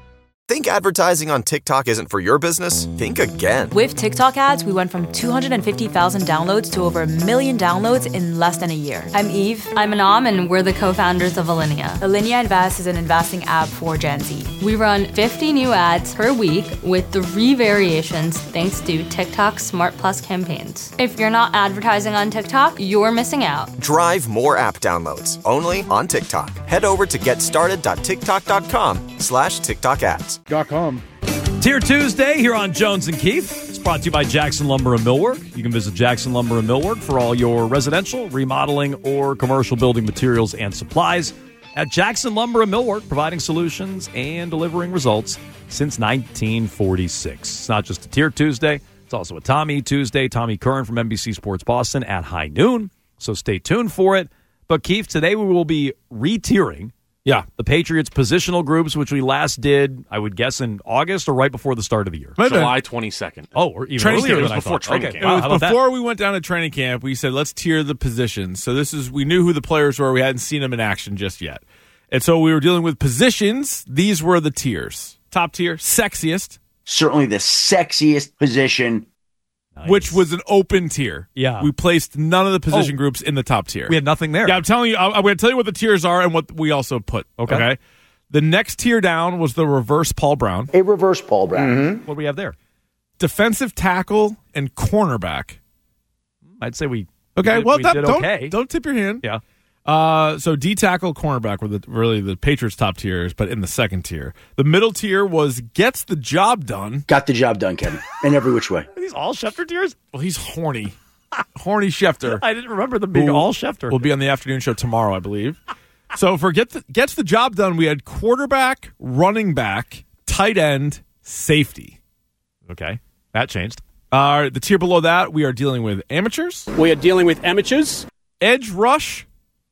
S12: Think advertising on TikTok isn't for your business? Think again.
S13: With TikTok ads, we went from two hundred fifty thousand downloads to over a million downloads in less than a year. I'm Eve.
S14: I'm Anam, and we're the co-founders of Alinea.
S13: Alinea Invest is an investing app for Gen Z.
S14: We run fifty new ads per week with three variations thanks to TikTok Smart Plus campaigns. If you're not advertising on TikTok, you're missing out.
S12: Drive more app downloads only on TikTok. Head over to getstarted.tiktok.com slash TikTok ads.
S10: .com.
S5: Tier Tuesday here on Jones and Keefe. It's brought to you by Jackson Lumber and Millwork. You can visit Jackson Lumber and Millwork for all your residential, remodeling, or commercial building materials and supplies. At Jackson Lumber and Millwork, providing solutions and delivering results since nineteen forty-six. It's not just a Tier Tuesday. It's also a Tommy Tuesday. Tommy Curran from N B C Sports Boston at high noon. So stay tuned for it. But Keefe, today we will be re-tiering
S6: Yeah.
S5: the Patriots' positional groups, which we last did, I would guess, in August or right before the start of the year.
S7: July twenty-second.
S5: Oh, or even
S6: Training
S5: earlier
S6: camp.
S5: than I
S7: before
S5: thought.
S7: training
S5: Okay.
S7: camp.
S5: Wow,
S6: It
S5: how
S6: was
S5: about
S6: before
S5: that?
S6: we went down to training camp. We said, let's tier the positions. So this is, we knew who the players were. We hadn't seen them in action just yet. And so we were dealing with positions. These were the tiers. Top tier, sexiest.
S15: Certainly the sexiest position.
S5: Nice.
S6: Which was an open tier.
S5: Yeah.
S6: We placed none of the position
S5: Oh.
S6: groups in the top tier.
S5: We had nothing there.
S6: Yeah, I'm telling you, I'm going to tell you what the tiers are and what we also put.
S5: Okay.
S6: Okay. The next tier down was the reverse Paul Brown.
S15: A reverse Paul Brown.
S5: What do we have there?
S6: Defensive tackle and cornerback.
S5: I'd say we
S6: Okay,
S5: we did,
S6: well,
S5: we
S6: that,
S5: did
S6: don't,
S5: okay.
S6: don't tip your hand.
S5: Yeah.
S6: Uh, so D tackle, cornerback were the, really the Patriots' top tiers, but in the second tier. The middle tier was gets the job done.
S15: Got the job done, Kevin, in every which way.
S5: Are these all Schefter tiers?
S6: Well, he's horny. horny Schefter.
S5: I didn't remember them being
S6: Who
S5: all Schefter.
S6: will be on the afternoon show tomorrow, I believe. So for get the, gets the job done, we had quarterback, running back, tight end, safety.
S5: Okay. That changed.
S6: Uh, the tier below that, we are dealing with amateurs.
S16: We are dealing with amateurs.
S6: Edge rush.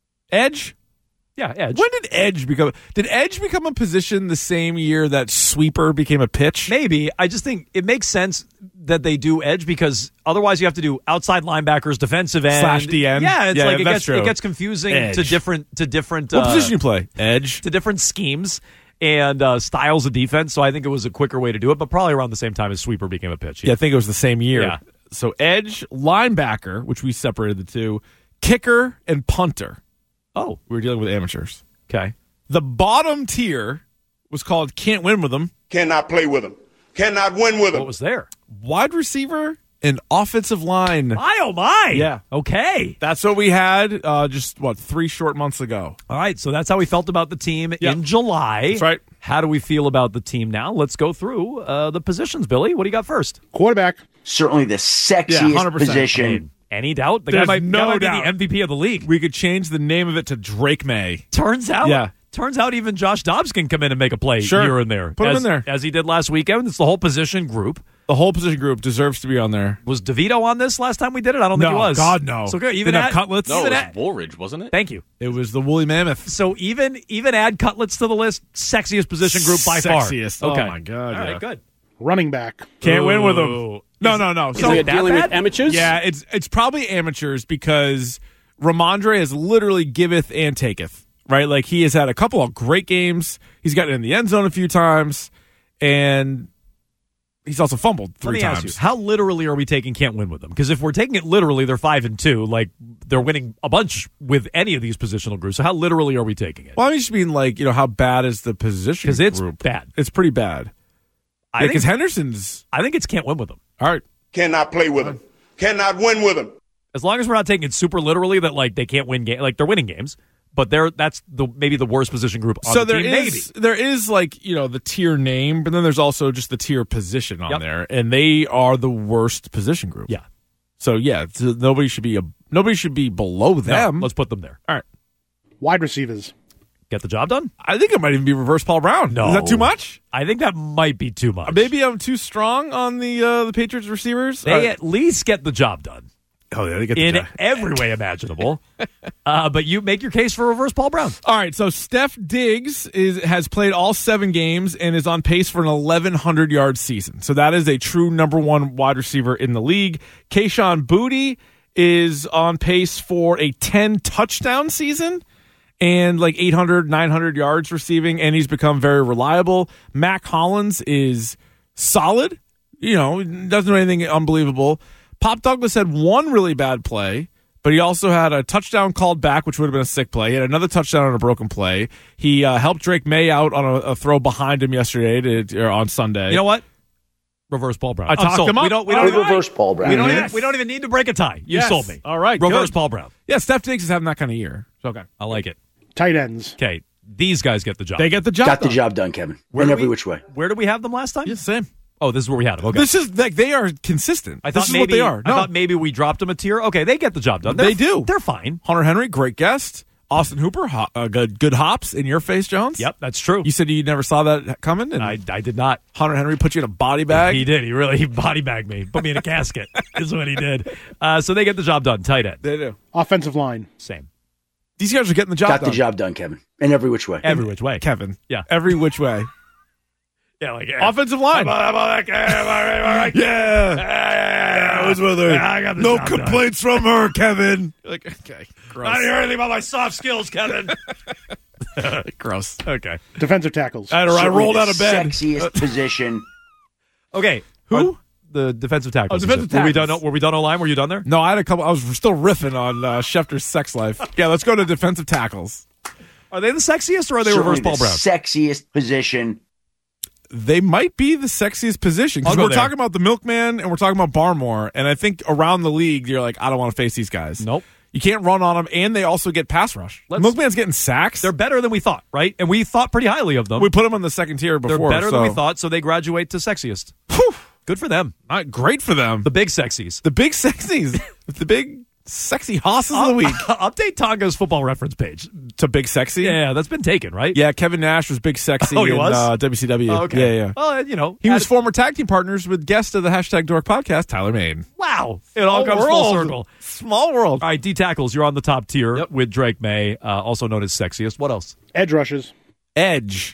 S6: Edge.
S5: Yeah, edge.
S6: When did edge become? Did edge become a position the same year that sweeper became a pitch?
S5: Maybe. I just think it makes sense that they do edge because otherwise you have to do outside linebackers, defensive end,
S6: Slash D N.
S5: Yeah, it's
S6: Yeah,
S5: like it
S6: that's
S5: gets
S6: true.
S5: it gets confusing
S6: Edge.
S5: to different to different.
S6: What
S5: uh,
S6: position you play? Edge.
S5: To different schemes and uh, styles of defense. So I think it was a quicker way to do it, but probably around the same time as sweeper became a pitch.
S6: Yeah, I think it was the same year.
S5: Yeah.
S6: So edge, linebacker, which we separated the two, kicker, and punter.
S5: Oh,
S6: we were dealing with amateurs.
S5: Okay.
S6: The bottom tier was called can't win with them.
S17: Cannot play with them. Cannot win with them.
S5: What was there?
S6: Wide receiver and offensive line.
S5: My oh my.
S6: Yeah.
S5: Okay.
S6: That's what we had uh, just, what, three short months ago.
S5: All right. So that's how we felt about the team
S6: Yep.
S5: in July.
S6: That's right.
S5: How do we feel about the team now? Let's go through uh, the positions, Billy. What do you got first?
S10: Quarterback.
S15: Certainly the sexiest
S6: Yeah, one hundred percent.
S15: position.
S5: I mean, any doubt? The
S6: There's
S5: guy might,
S6: no
S5: guy might
S6: doubt.
S5: be the M V P of the league.
S6: We could change the name of it to Drake May.
S5: Turns out,
S6: Yeah.
S5: Turns out even Josh Dobbs can come in and make a play
S6: Sure.
S5: here and there.
S6: Put him
S5: as,
S6: in there.
S5: as he did last weekend. It's the whole position group.
S6: The whole position group deserves to be on there.
S5: Was DeVito on this last time we did it? I don't think
S6: No,
S5: he was.
S6: God, no.
S5: So good. Even
S6: Didn't have
S5: add,
S6: Cutlets?
S7: No,
S5: even
S7: it was
S5: add-
S7: Woolridge, wasn't it?
S5: Thank you.
S6: It was the woolly mammoth.
S5: So even even add Cutlets to the list. Sexiest position group by far.
S6: Sexiest.
S5: Okay.
S6: Oh, my God.
S5: All
S6: yeah.
S5: right, good.
S10: Running back.
S6: Can't win with them.
S5: Ooh.
S6: No,
S5: Is-
S6: no, no.
S5: is
S6: So
S16: we are
S5: that
S16: dealing
S5: bad?
S16: with amateurs.
S6: yeah, it's it's probably amateurs because Ramondre has literally giveth and taketh, right? Like he has had a couple of great games. He's gotten in the end zone a few times, and he's also fumbled
S5: Let
S6: three
S5: me
S6: times.
S5: ask you, how literally are we taking can't win with them? Because if we're taking it literally, they're five and two. Like they're winning a bunch with any of these positional groups. So how literally are we taking it?
S6: Well, I just mean like you know how bad is the position?
S5: Because it's
S6: group?
S5: bad.
S6: It's pretty bad.
S5: I
S6: Because
S5: think,
S6: Henderson's
S5: I think it's can't win with them.
S6: all right.
S17: Cannot play with them. Cannot win with them.
S5: As long as we're not taking it super literally that like they can't win game, like they're winning games, but they're that's the maybe the worst position group on
S6: So
S5: the
S6: there
S5: team.
S6: is
S5: Maybe
S6: there is like you know the tier name, but then there's also just the tier position on
S5: Yep.
S6: there, and they are the worst position group.
S5: Yeah.
S6: So yeah, so nobody should be a nobody should be below them.
S5: No, let's put them there.
S6: All right.
S10: Wide receivers.
S5: Get the job done.
S6: I think it might even be reverse Paul Brown.
S5: No.
S6: Is that too much?
S5: I think that might be too much.
S6: Maybe I'm too strong on the uh, the Patriots receivers.
S5: They
S6: Uh,
S5: at least get the job done
S6: oh yeah, they get the
S5: in
S6: job.
S5: every way imaginable. uh, but you make your case for reverse Paul Brown.
S6: All right, so Steph Diggs is has played all seven games and is on pace for an eleven hundred yard season. So that is a true number one wide receiver in the league. Kayshon Boutte is on pace for a ten touchdown season. and like eight hundred, nine hundred yards receiving, and he's become very reliable. Mac Hollins is solid. You know, doesn't do anything unbelievable. Pop Douglas had one really bad play, but he also had a touchdown called back, which would have been a sick play. He had another touchdown on a broken play. He uh, helped Drake May out on a, a throw behind him yesterday to, or on Sunday.
S5: You know what? Reverse Paul Brown.
S6: I talked
S5: sold.
S6: him up.
S5: We don't. We
S15: I
S5: don't
S15: reverse Paul Brown.
S5: We don't.
S6: Yes.
S5: Even, we don't even need to break a tie. You
S6: Yes.
S5: sold me.
S6: All right,
S5: Reverse
S6: good.
S5: Paul Brown.
S6: Yeah, Steph Diggs is having that kind of year. So, okay.
S5: I like it.
S10: Tight ends.
S5: Okay, these guys get the job.
S6: They get the job
S15: Got
S6: done.
S15: the job done, Kevin.
S5: Where
S15: in
S5: do
S15: every
S5: we-
S15: which way.
S5: Where did we have them last time?
S6: Yeah, same.
S5: Oh, this is where we had them. Okay.
S6: This is like they are consistent.
S5: I thought
S6: this is
S5: maybe
S6: what they are.
S5: I
S6: No.
S5: thought maybe we dropped them a tier. Okay, they get the job done. They're,
S6: They do.
S5: They're fine.
S6: Hunter Henry, great guest. Austin Hooper, ho- uh, good, good hops in your face, Jones.
S5: Yep, that's true.
S6: You said you never saw that coming, and
S5: I, I did not.
S6: Hunter Henry put you in a body bag.
S5: He did. He really he body bagged me. Put me in a casket. Is what he did. Uh, so they get the job done. Tight end.
S6: They do.
S10: Offensive line.
S5: Same.
S6: These guys are getting the job
S15: Got
S6: done.
S15: the job done, Kevin. In every which way.
S5: Every which way.
S6: Kevin.
S5: Yeah.
S6: Every which way.
S5: Yeah, like yeah.
S6: Offensive line.
S5: yeah.
S6: yeah. yeah. I was with her.
S5: Yeah, I got the
S6: no
S5: job done.
S6: complaints from her, Kevin. Like, okay. Gross.
S5: I didn't hear anything about my soft skills, Kevin.
S6: Gross.
S5: Okay.
S10: Defensive tackles.
S6: I, I
S15: Certainly
S6: rolled
S15: the
S6: out of bed.
S15: Sexiest position.
S5: Okay.
S6: Who?
S5: Are the defensive tackles.
S6: Oh, defensive
S5: Were we
S6: tackles.
S5: done? Were we done O-line? Were you done there?
S6: No, I had a couple. I was still riffing on uh, Schefter's sex life. Yeah, let's go to defensive tackles.
S5: Are they the sexiest or are they
S15: Certainly
S5: reverse Paul
S15: the
S5: Brown?
S15: Sexiest position.
S6: They might be the sexiest position because
S5: I'll go
S6: we're
S5: there.
S6: talking about the milkman and we're talking about Barmore, and I think around the league you're like, I don't want to face these guys.
S5: Nope.
S6: You can't run on them, and they also get pass rush.
S5: Let's-
S6: Milkman's getting sacks.
S5: They're better than we thought, right? And we thought pretty highly of them.
S6: we put them in the second tier
S5: They're
S6: before.
S5: better
S6: so.
S5: than we thought, so they graduate to sexiest.
S6: Whew.
S5: Good for them.
S6: Not great for them.
S5: The big sexies.
S6: The big sexies. the big sexy hosses of the week.
S5: Update Tonga's football reference page.
S6: To big sexy?
S5: Yeah, that's been taken, right?
S6: Yeah, Kevin Nash was big sexy
S5: Oh, he
S6: in
S5: was?
S6: uh, W C W.
S5: Oh, okay.
S6: Yeah, yeah.
S5: Well, you know.
S6: He was
S5: added-
S6: former tag team partners with guest of the hashtag Dork podcast, Tyler Main.
S5: Wow. It all comes full
S6: world.
S5: circle.
S6: Small world.
S5: All right, D tackles, you're on the top tier
S6: Yep.
S5: with Drake May, uh, also known as sexiest. What else?
S10: Edge rushes.
S6: Edge.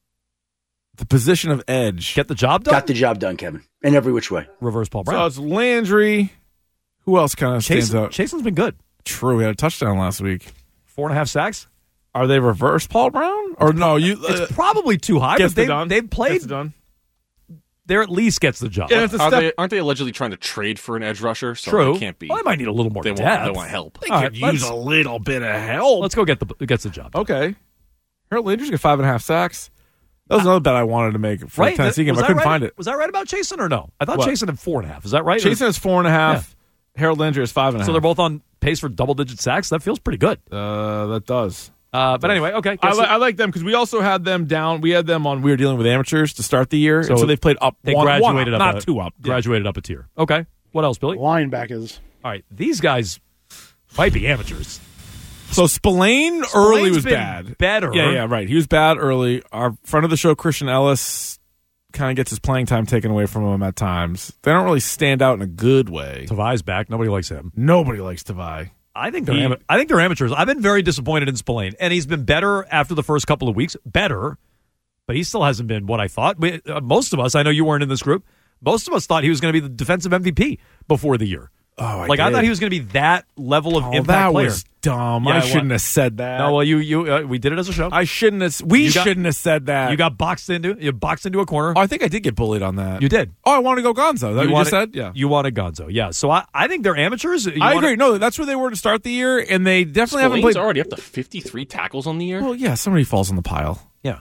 S6: The position of edge.
S5: Get the job done?
S15: Got the job done, Kevin. In every which way.
S5: Reverse Paul
S6: So
S5: Brown.
S6: it's Landry. Who else kind of stands
S5: Chasen,
S6: out?
S5: Chasen's been good.
S6: True, he had a touchdown last week.
S5: Four and a half sacks.
S6: Are they reverse Paul Brown? Or no, you uh,
S5: It's probably too high,
S6: gets
S5: but they've,
S6: it done.
S5: they've played.
S6: Gets it done.
S5: There at least gets the job.
S6: Yeah, it's a
S7: Are
S6: step.
S7: they, aren't they allegedly trying to trade for an edge rusher? So
S5: True.
S7: They can't be.
S5: Well, they might need a little more
S7: They want,
S5: depth.
S7: they want help.
S6: They
S5: All
S6: could
S5: right,
S6: use
S5: let's-
S6: a little bit of help.
S5: Let's go get the it gets the job.
S6: Okay. Harold Landry's got five and a half sacks. That was another bet I wanted to make for
S5: Right?
S6: the Tennessee
S5: That-
S6: game.
S5: was
S6: I
S5: that
S6: couldn't
S5: right?
S6: find it.
S5: Was I right about Chasen or no? I thought
S6: What?
S5: Chasen had four and a half. Is that right?
S6: Jason has four and a half. Harold Landry has five and a
S5: So
S6: half.
S5: they're both on pace for double digit sacks. That feels pretty good.
S6: Uh, that does.
S5: Uh, but anyway, okay.
S6: I,
S5: guess
S6: li-
S5: it-
S6: I like them because we also had them down. We had them on. We were dealing with amateurs to start the year,
S5: So
S6: and so they've played up.
S5: they
S6: one,
S5: graduated
S6: one
S5: up,
S6: up, not
S5: a,
S6: two up. Yeah.
S5: Graduated up a tier. Okay. What else, Billy?
S10: Linebackers.
S5: All right. These guys might be amateurs.
S6: So Spillane early
S5: Spillane's
S6: was
S5: been
S6: bad.
S5: Better.
S6: Yeah, yeah, right. He was bad early. Our friend of the show, Christian Ellis, kind of gets his playing time taken away from him at times. They don't really stand out in a good way.
S5: Tavai's back. Nobody likes him.
S6: Nobody likes Tavai.
S5: I think they're
S6: He-
S5: ama- I think they're amateurs. I've been very disappointed in Spillane, and he's been better after the first couple of weeks. Better, but he still hasn't been what I thought. We, uh, most of us, I know you weren't in this group. Most of us thought he was going to be the defensive M V P before the year.
S6: Oh, I
S5: like I
S6: did.
S5: thought he was going to be that level of
S6: Oh,
S5: impact
S6: that
S5: player.
S6: was dumb.
S5: Yeah,
S6: I
S5: I
S6: shouldn't
S5: wa-
S6: have said that.
S5: No, well, you you uh, we did it as a show.
S6: I shouldn't have. We
S5: You got-
S6: shouldn't have said that.
S5: You got boxed into you boxed into a corner.
S6: Oh, I think I did get bullied on that.
S5: You did.
S6: Oh, I want to go Gonzo. Is that what you
S5: wanted,
S6: just said? Yeah.
S5: You wanted Gonzo. Yeah. So I, I think they're amateurs. You
S6: I
S5: wanna-
S6: agree. No, that's where they were to start the year, and they definitely haven't
S7: Spillane's
S6: played.
S7: already up to fifty-three tackles on the year.
S6: Well, yeah, somebody falls in the pile.
S5: Yeah.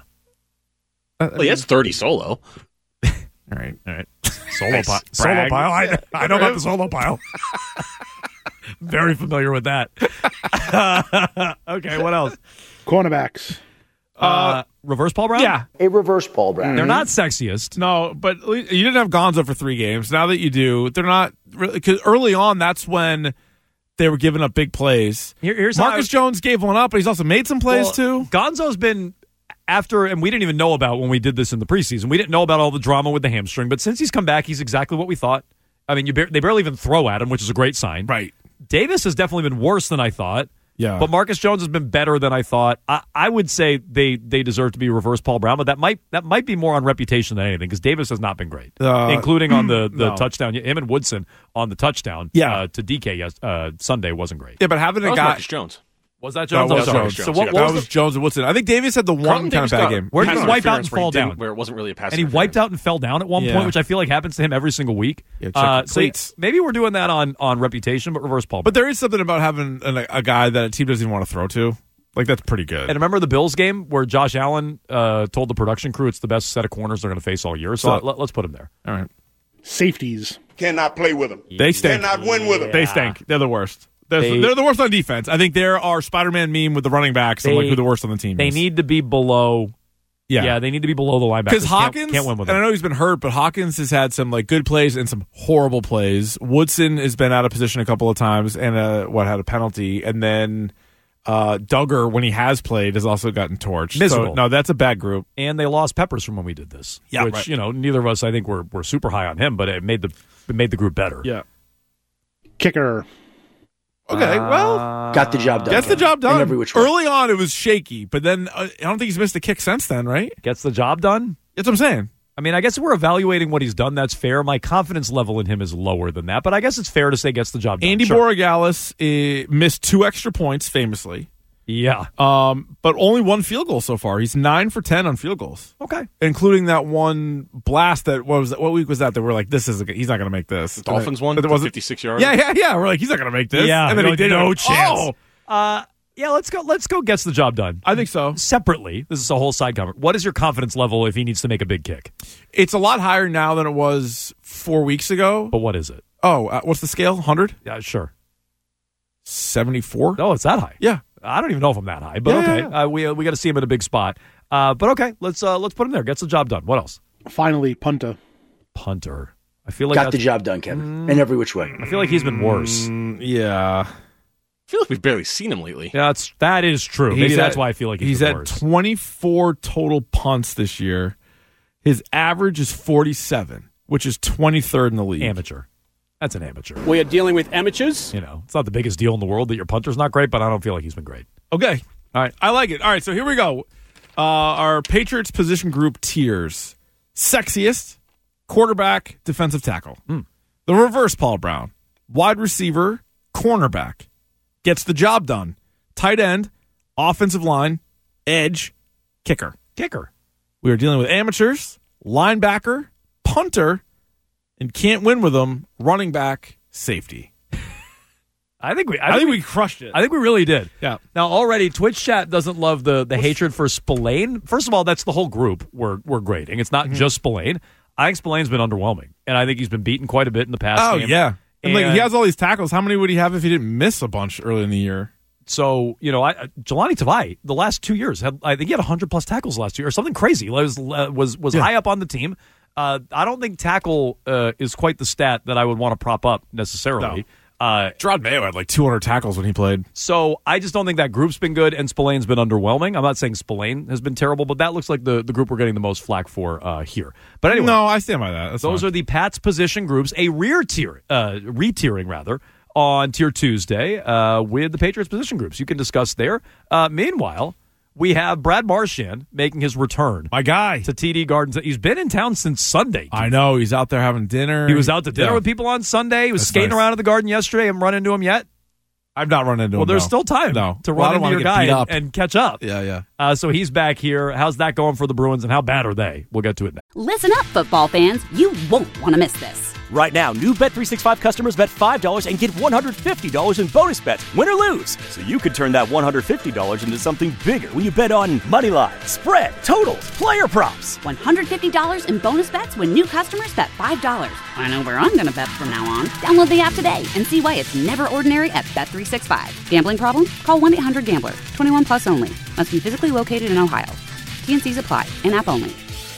S6: Uh,
S7: Well, he has thirty solo.
S6: All right.
S5: All right. Solo
S7: Nice.
S5: pile. Solo
S7: Brag.
S5: pile. I, I know about the solo pile. Very familiar with that. Okay, what else?
S10: Cornerbacks.
S5: Uh, reverse Paul Brown?
S6: Yeah.
S15: A reverse Paul Brown.
S5: They're not sexiest.
S6: No, but at least- you didn't have Gonzo for three games. Now that you do, they're not really. Because early on, that's when they were giving up big plays.
S5: Here- here's how
S6: Marcus
S5: I-
S6: Jones gave one up, but he's also made some plays
S5: Well,
S6: too.
S5: Gonzo's been after, and we didn't even know about when we did this in the preseason. We didn't know about all the drama with the hamstring, but since he's come back, he's exactly what we thought. I mean, you bar- they barely even throw at him, which is a great sign.
S6: Right.
S5: Davis has definitely been worse than I thought.
S6: Yeah.
S5: But Marcus Jones has been better than I thought. I, I would say they they deserve to be reverse Paul Brown, but that might that might be more on reputation than anything because Davis has not been great,
S6: Uh,
S5: including on the, the
S6: no.
S5: touchdown. Him and Woodson on the touchdown
S6: Yeah.
S5: uh, to D K yes, uh, Sunday wasn't great.
S6: Yeah, but having
S7: That
S6: a
S7: was
S6: guy.
S7: Marcus Jones.
S5: Was that Jones?
S6: That was
S5: Oh, sorry.
S6: Jones.
S5: So what, what
S6: that
S5: was,
S6: was
S5: the,
S6: Jones and Woodson. I think Davis had the one
S7: Carlton
S6: kind of
S7: Davis
S6: bad
S7: got
S6: game.
S5: where did
S7: pass
S5: he wipe out and
S7: interference where he
S5: fall
S7: didn't-
S5: down?
S7: Where it wasn't really a pass
S5: and he
S7: interference.
S5: wiped out and fell down at one
S6: Yeah.
S5: point, which I feel like happens to him every single week.
S6: Yeah, check
S5: uh,
S6: the
S5: so
S6: cleats.
S5: maybe we're doing that on, on reputation, but reverse Paul.
S6: But there is something about having a, a guy that a team doesn't even want to throw to. Like, that's pretty good.
S5: And remember the Bills game where Josh Allen uh, told the production crew it's the best set of corners they're going to face all year. So,
S6: So-
S5: let, let's put him there.
S6: All right.
S10: Safeties.
S17: Cannot play with them.
S6: They stink.
S17: Cannot win with them.
S6: They stink. They're the worst. They're,
S5: They-
S6: they're the worst on defense. I think they're our Spider-Man meme with the running backs. I'm
S5: They-
S6: like, who the worst on the team
S5: They
S6: is.
S5: need to be below.
S6: Yeah.
S5: Yeah, they need to be below the linebackers.
S6: Because
S5: Can't-
S6: Hawkins,
S5: can't, win with
S6: and I
S5: them.
S6: know he's been hurt, but Hawkins has had some like good plays and some horrible plays. Woodson has been out of position a couple of times and uh, what had a penalty, and then uh, Duggar, when he has played, has also gotten torched.
S5: Miserable.
S6: So, no, that's a bad group.
S5: And they lost Peppers from when we did this.
S6: Yeah,
S5: which
S6: right.
S5: you know neither of us I think were were super high on him, but it made the it made the group better.
S6: Yeah.
S10: Kicker.
S6: Okay, well,
S15: Got the job done.
S6: gets the job done.
S15: In every which way.
S6: Early on, it was shaky, but then uh, I don't think he's missed a kick since then, right?
S5: Gets the job done.
S6: That's what I'm saying.
S5: I mean, I guess if we're evaluating what he's done, that's fair. My confidence level in him is lower than that, but I guess it's fair to say gets the job done.
S6: Andy
S5: Sure.
S6: Borregales uh, missed two extra points, famously.
S5: Yeah.
S6: Um, but only one field goal so far. He's nine for ten on field goals.
S5: Okay.
S6: Including that one blast that what was that, what week was that? That we're like, this is a, he's not going to make this.
S7: The Dolphins
S6: And
S7: one,
S6: it
S7: the
S6: wasn't-
S7: fifty-six yard.
S6: Yeah, yeah, yeah. We're like, he's not going to make this.
S5: Yeah.
S6: and then
S5: you're
S6: he
S5: like,
S6: did.
S5: no
S6: it.
S5: chance.
S6: Oh,
S5: Uh, yeah, let's go. Let's go. Gets the job done.
S6: I think so.
S5: Separately, this is a whole side cover. What is your confidence level if he needs to make a big kick?
S6: It's a lot higher now than it was four weeks ago.
S5: But what is it?
S6: Oh, uh, what's the scale? one hundred?
S5: Yeah, sure.
S6: seventy-four?
S5: Oh, it's that high.
S6: Yeah.
S5: I don't even know if I'm that high, but
S6: Yeah,
S5: okay.
S6: yeah, yeah.
S5: Uh, we uh, we got to see him in a big spot. Uh, but okay, let's uh, let's put him there. Gets the job done. What else?
S10: Finally, punter.
S5: Punter. I feel like
S15: Got the
S5: that's-
S15: job done, Kevin. In every which way.
S5: I feel like he's been worse.
S6: Mm, yeah.
S7: I feel like we've barely seen him lately.
S5: Yeah, that's that is true. Maybe
S6: He's
S5: that's
S6: at-
S5: why I feel like he's,
S6: he's
S5: been
S6: at
S5: worse.
S6: twenty-four total punts this year. His average is forty-seven, which is twenty-third in the league.
S5: Amateur. That's an amateur.
S16: We are dealing with amateurs.
S5: You know, it's not the biggest deal in the world that your punter's not great, but I don't feel like he's been great.
S6: Okay.
S5: All right.
S6: I like it. All right, so here we go. Uh, our Patriots position group tiers. Sexiest, quarterback, defensive tackle.
S5: Mm.
S6: The reverse Paul Brown. Wide receiver, cornerback. Gets the job done. Tight end, offensive line, edge, kicker.
S5: Kicker.
S6: We are dealing with amateurs, linebacker, punter, and can't win with them, running back, safety.
S5: I think we. I,
S6: I think we crushed it.
S5: I think we really did.
S6: Yeah.
S5: Now already, Twitch chat doesn't love the the hatred for Spillane. First of all, that's the whole group we're we're grading. It's not
S6: Mm-hmm.
S5: just Spillane. I think Spillane's been underwhelming, and I think he's been beaten quite a bit in the past.
S6: Oh,
S5: game.
S6: yeah. And, like,
S5: And-
S6: he has all these tackles. How many would he have if he didn't miss a bunch early in the year?
S5: So, you know, I, Jelani Tavai, the last two years, had, I think he had one hundred plus tackles last year or something crazy. Was uh, was, was
S6: Yeah.
S5: high up on the team. Uh, I don't think tackle uh, is quite the stat that I would want to prop up necessarily. Uh,
S6: Gerard Mayo had like two hundred tackles when he played.
S5: so I just don't think that group's been good, and Spillane's been underwhelming. I'm not saying Spillane has been terrible, but that looks like the, the group we're getting the most flack for uh, here. But anyway,
S6: No, I stand by that. That's
S5: those
S6: fine.
S5: are the Pats position groups, a rear tier, uh, re-tiering rather, on Tier Tuesday uh, with the Patriots position groups. You can discuss there. Uh, meanwhile, we have Brad Marchand making his return
S6: My guy.
S5: to T D Gardens. He's been in town since Sunday.
S6: I know. He's out there having dinner.
S5: He was out to dinner
S6: Yeah.
S5: with people on Sunday. He was
S6: That's
S5: skating
S6: nice.
S5: around in the garden yesterday. Haven't run into him yet.
S6: I've not run into
S5: Well,
S6: him.
S5: there's
S6: no.
S5: still time
S6: No.
S5: to
S6: Well, I
S5: run
S6: don't
S5: into your
S6: wanna get
S5: guy
S6: beat up.
S5: and, and catch up.
S6: Yeah, yeah.
S5: Uh, so he's back here. How's that going for the Bruins, and how bad are they? We'll get to it next.
S1: Listen up, football fans. You won't want to miss this.
S2: Right now, new Bet three sixty-five customers bet five dollars and get one hundred fifty dollars in bonus bets, win or lose. So you could turn that one hundred fifty dollars into something bigger when you bet on money line, spread, totals, player props.
S1: one hundred fifty dollars in bonus bets when new customers bet five dollars. I know where I'm going to bet from now on. Download the app today and see why it's never ordinary at Bet three sixty-five. Gambling problem? Call one eight hundred gambler. twenty-one plus only. Must be physically located in Ohio. T N Cs apply. In-app only.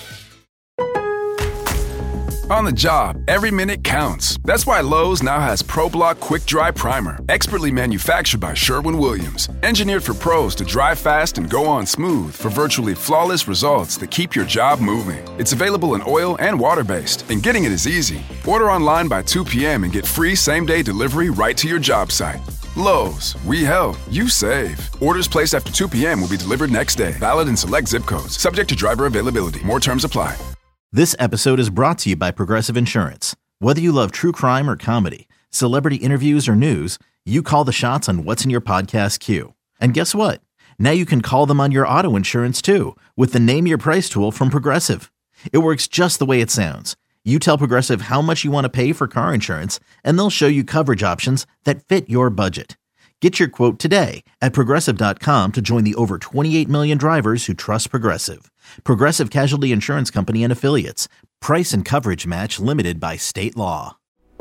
S3: On the job, every minute counts. That's why Lowe's now has ProBlock Quick Dry Primer, expertly manufactured by Sherwin-Williams. Engineered for pros to dry fast and go on smooth for virtually flawless results that keep your job moving. It's available in oil and water-based, and getting it is easy. Order online by two p.m. and get free same-day delivery right to your job site. Lowe's, we help, you save. Orders placed after two p.m. will be delivered next day. Valid in select zip codes. Subject to driver availability. More terms apply.
S4: This episode is brought to you by Progressive Insurance. Whether you love true crime or comedy, celebrity interviews or news, you call the shots on what's in your podcast queue. And guess what? Now you can call them on your auto insurance too with the Name Your Price tool from Progressive. It works just the way it sounds. You tell Progressive how much you want to pay for car insurance, and they'll show you coverage options that fit your budget. Get your quote today at Progressive dot com to join the over twenty-eight million drivers who trust Progressive. Progressive Casualty Insurance Company and Affiliates. Price and coverage match limited by state law.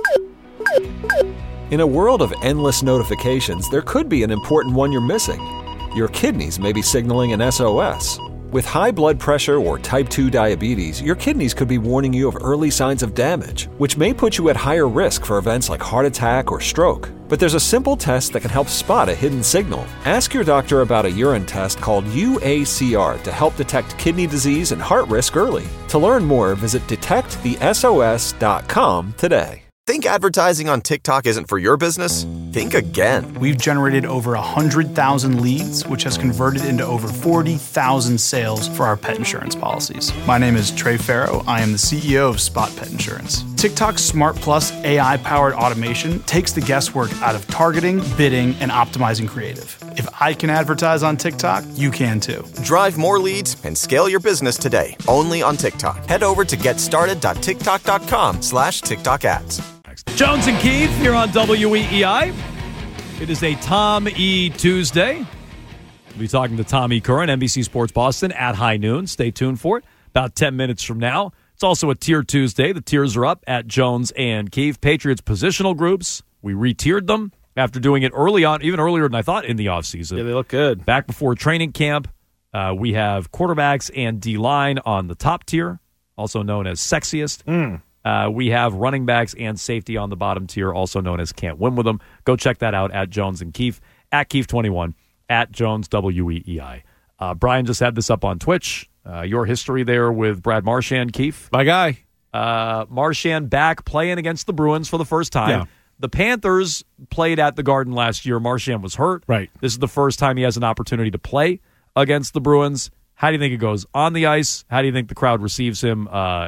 S11: In a world of endless notifications, there could be an important one you're missing. Your kidneys may be signaling an S O S. With high blood pressure or type two diabetes, your kidneys could be warning you of early signs of damage, which may put you at higher risk for events like heart attack or stroke. But there's a simple test that can help spot a hidden signal. Ask your doctor about a urine test called U A C R to help detect kidney disease and heart risk early. To learn more, visit detect the S O S dot com today.
S12: Think advertising on TikTok isn't for your business? Think again.
S16: We've generated over one hundred thousand leads, which has converted into over forty thousand sales for our pet insurance policies. My name is Trey Farrow. I am the C E O of Spot Pet Insurance. TikTok's Smart Plus A I-powered automation takes the guesswork out of targeting, bidding, and optimizing creative. If I can advertise on TikTok, you can too.
S12: Drive more leads and scale your business today, only on TikTok. Head over to getstarted.tiktok.com slash TikTok ads.
S5: Jones and Keith here on W E E I. It is a Tom E. Tuesday. We'll be talking to Tom E. Curran, N B C Sports Boston, at high noon. Stay tuned for it. About ten minutes from now. It's also a Tier Tuesday. The tiers are up at Jones and Keith. Patriots positional groups. We re-tiered them after doing it early on, even earlier than I thought in the offseason.
S6: Yeah, they look good.
S5: Back before training camp, uh, we have quarterbacks and D-line on the top tier, also known as sexiest.
S6: Mm.
S5: Uh, we have running backs and safety on the bottom tier, also known as can't win with them. Go check that out at Jones and Keith, at Keith twenty-one, at Jones W E E I. Uh, Brian just had this up on Twitch. Uh, your history there with Brad Marchand, Keith.
S6: My guy.
S5: Uh, Marchand back playing against the Bruins for the first time.
S6: Yeah.
S5: The Panthers played at the Garden last year. Marchand was hurt.
S6: Right.
S5: This is the first time he has an opportunity to play against the Bruins. How do you think it goes on the ice? How do you think the crowd receives him uh,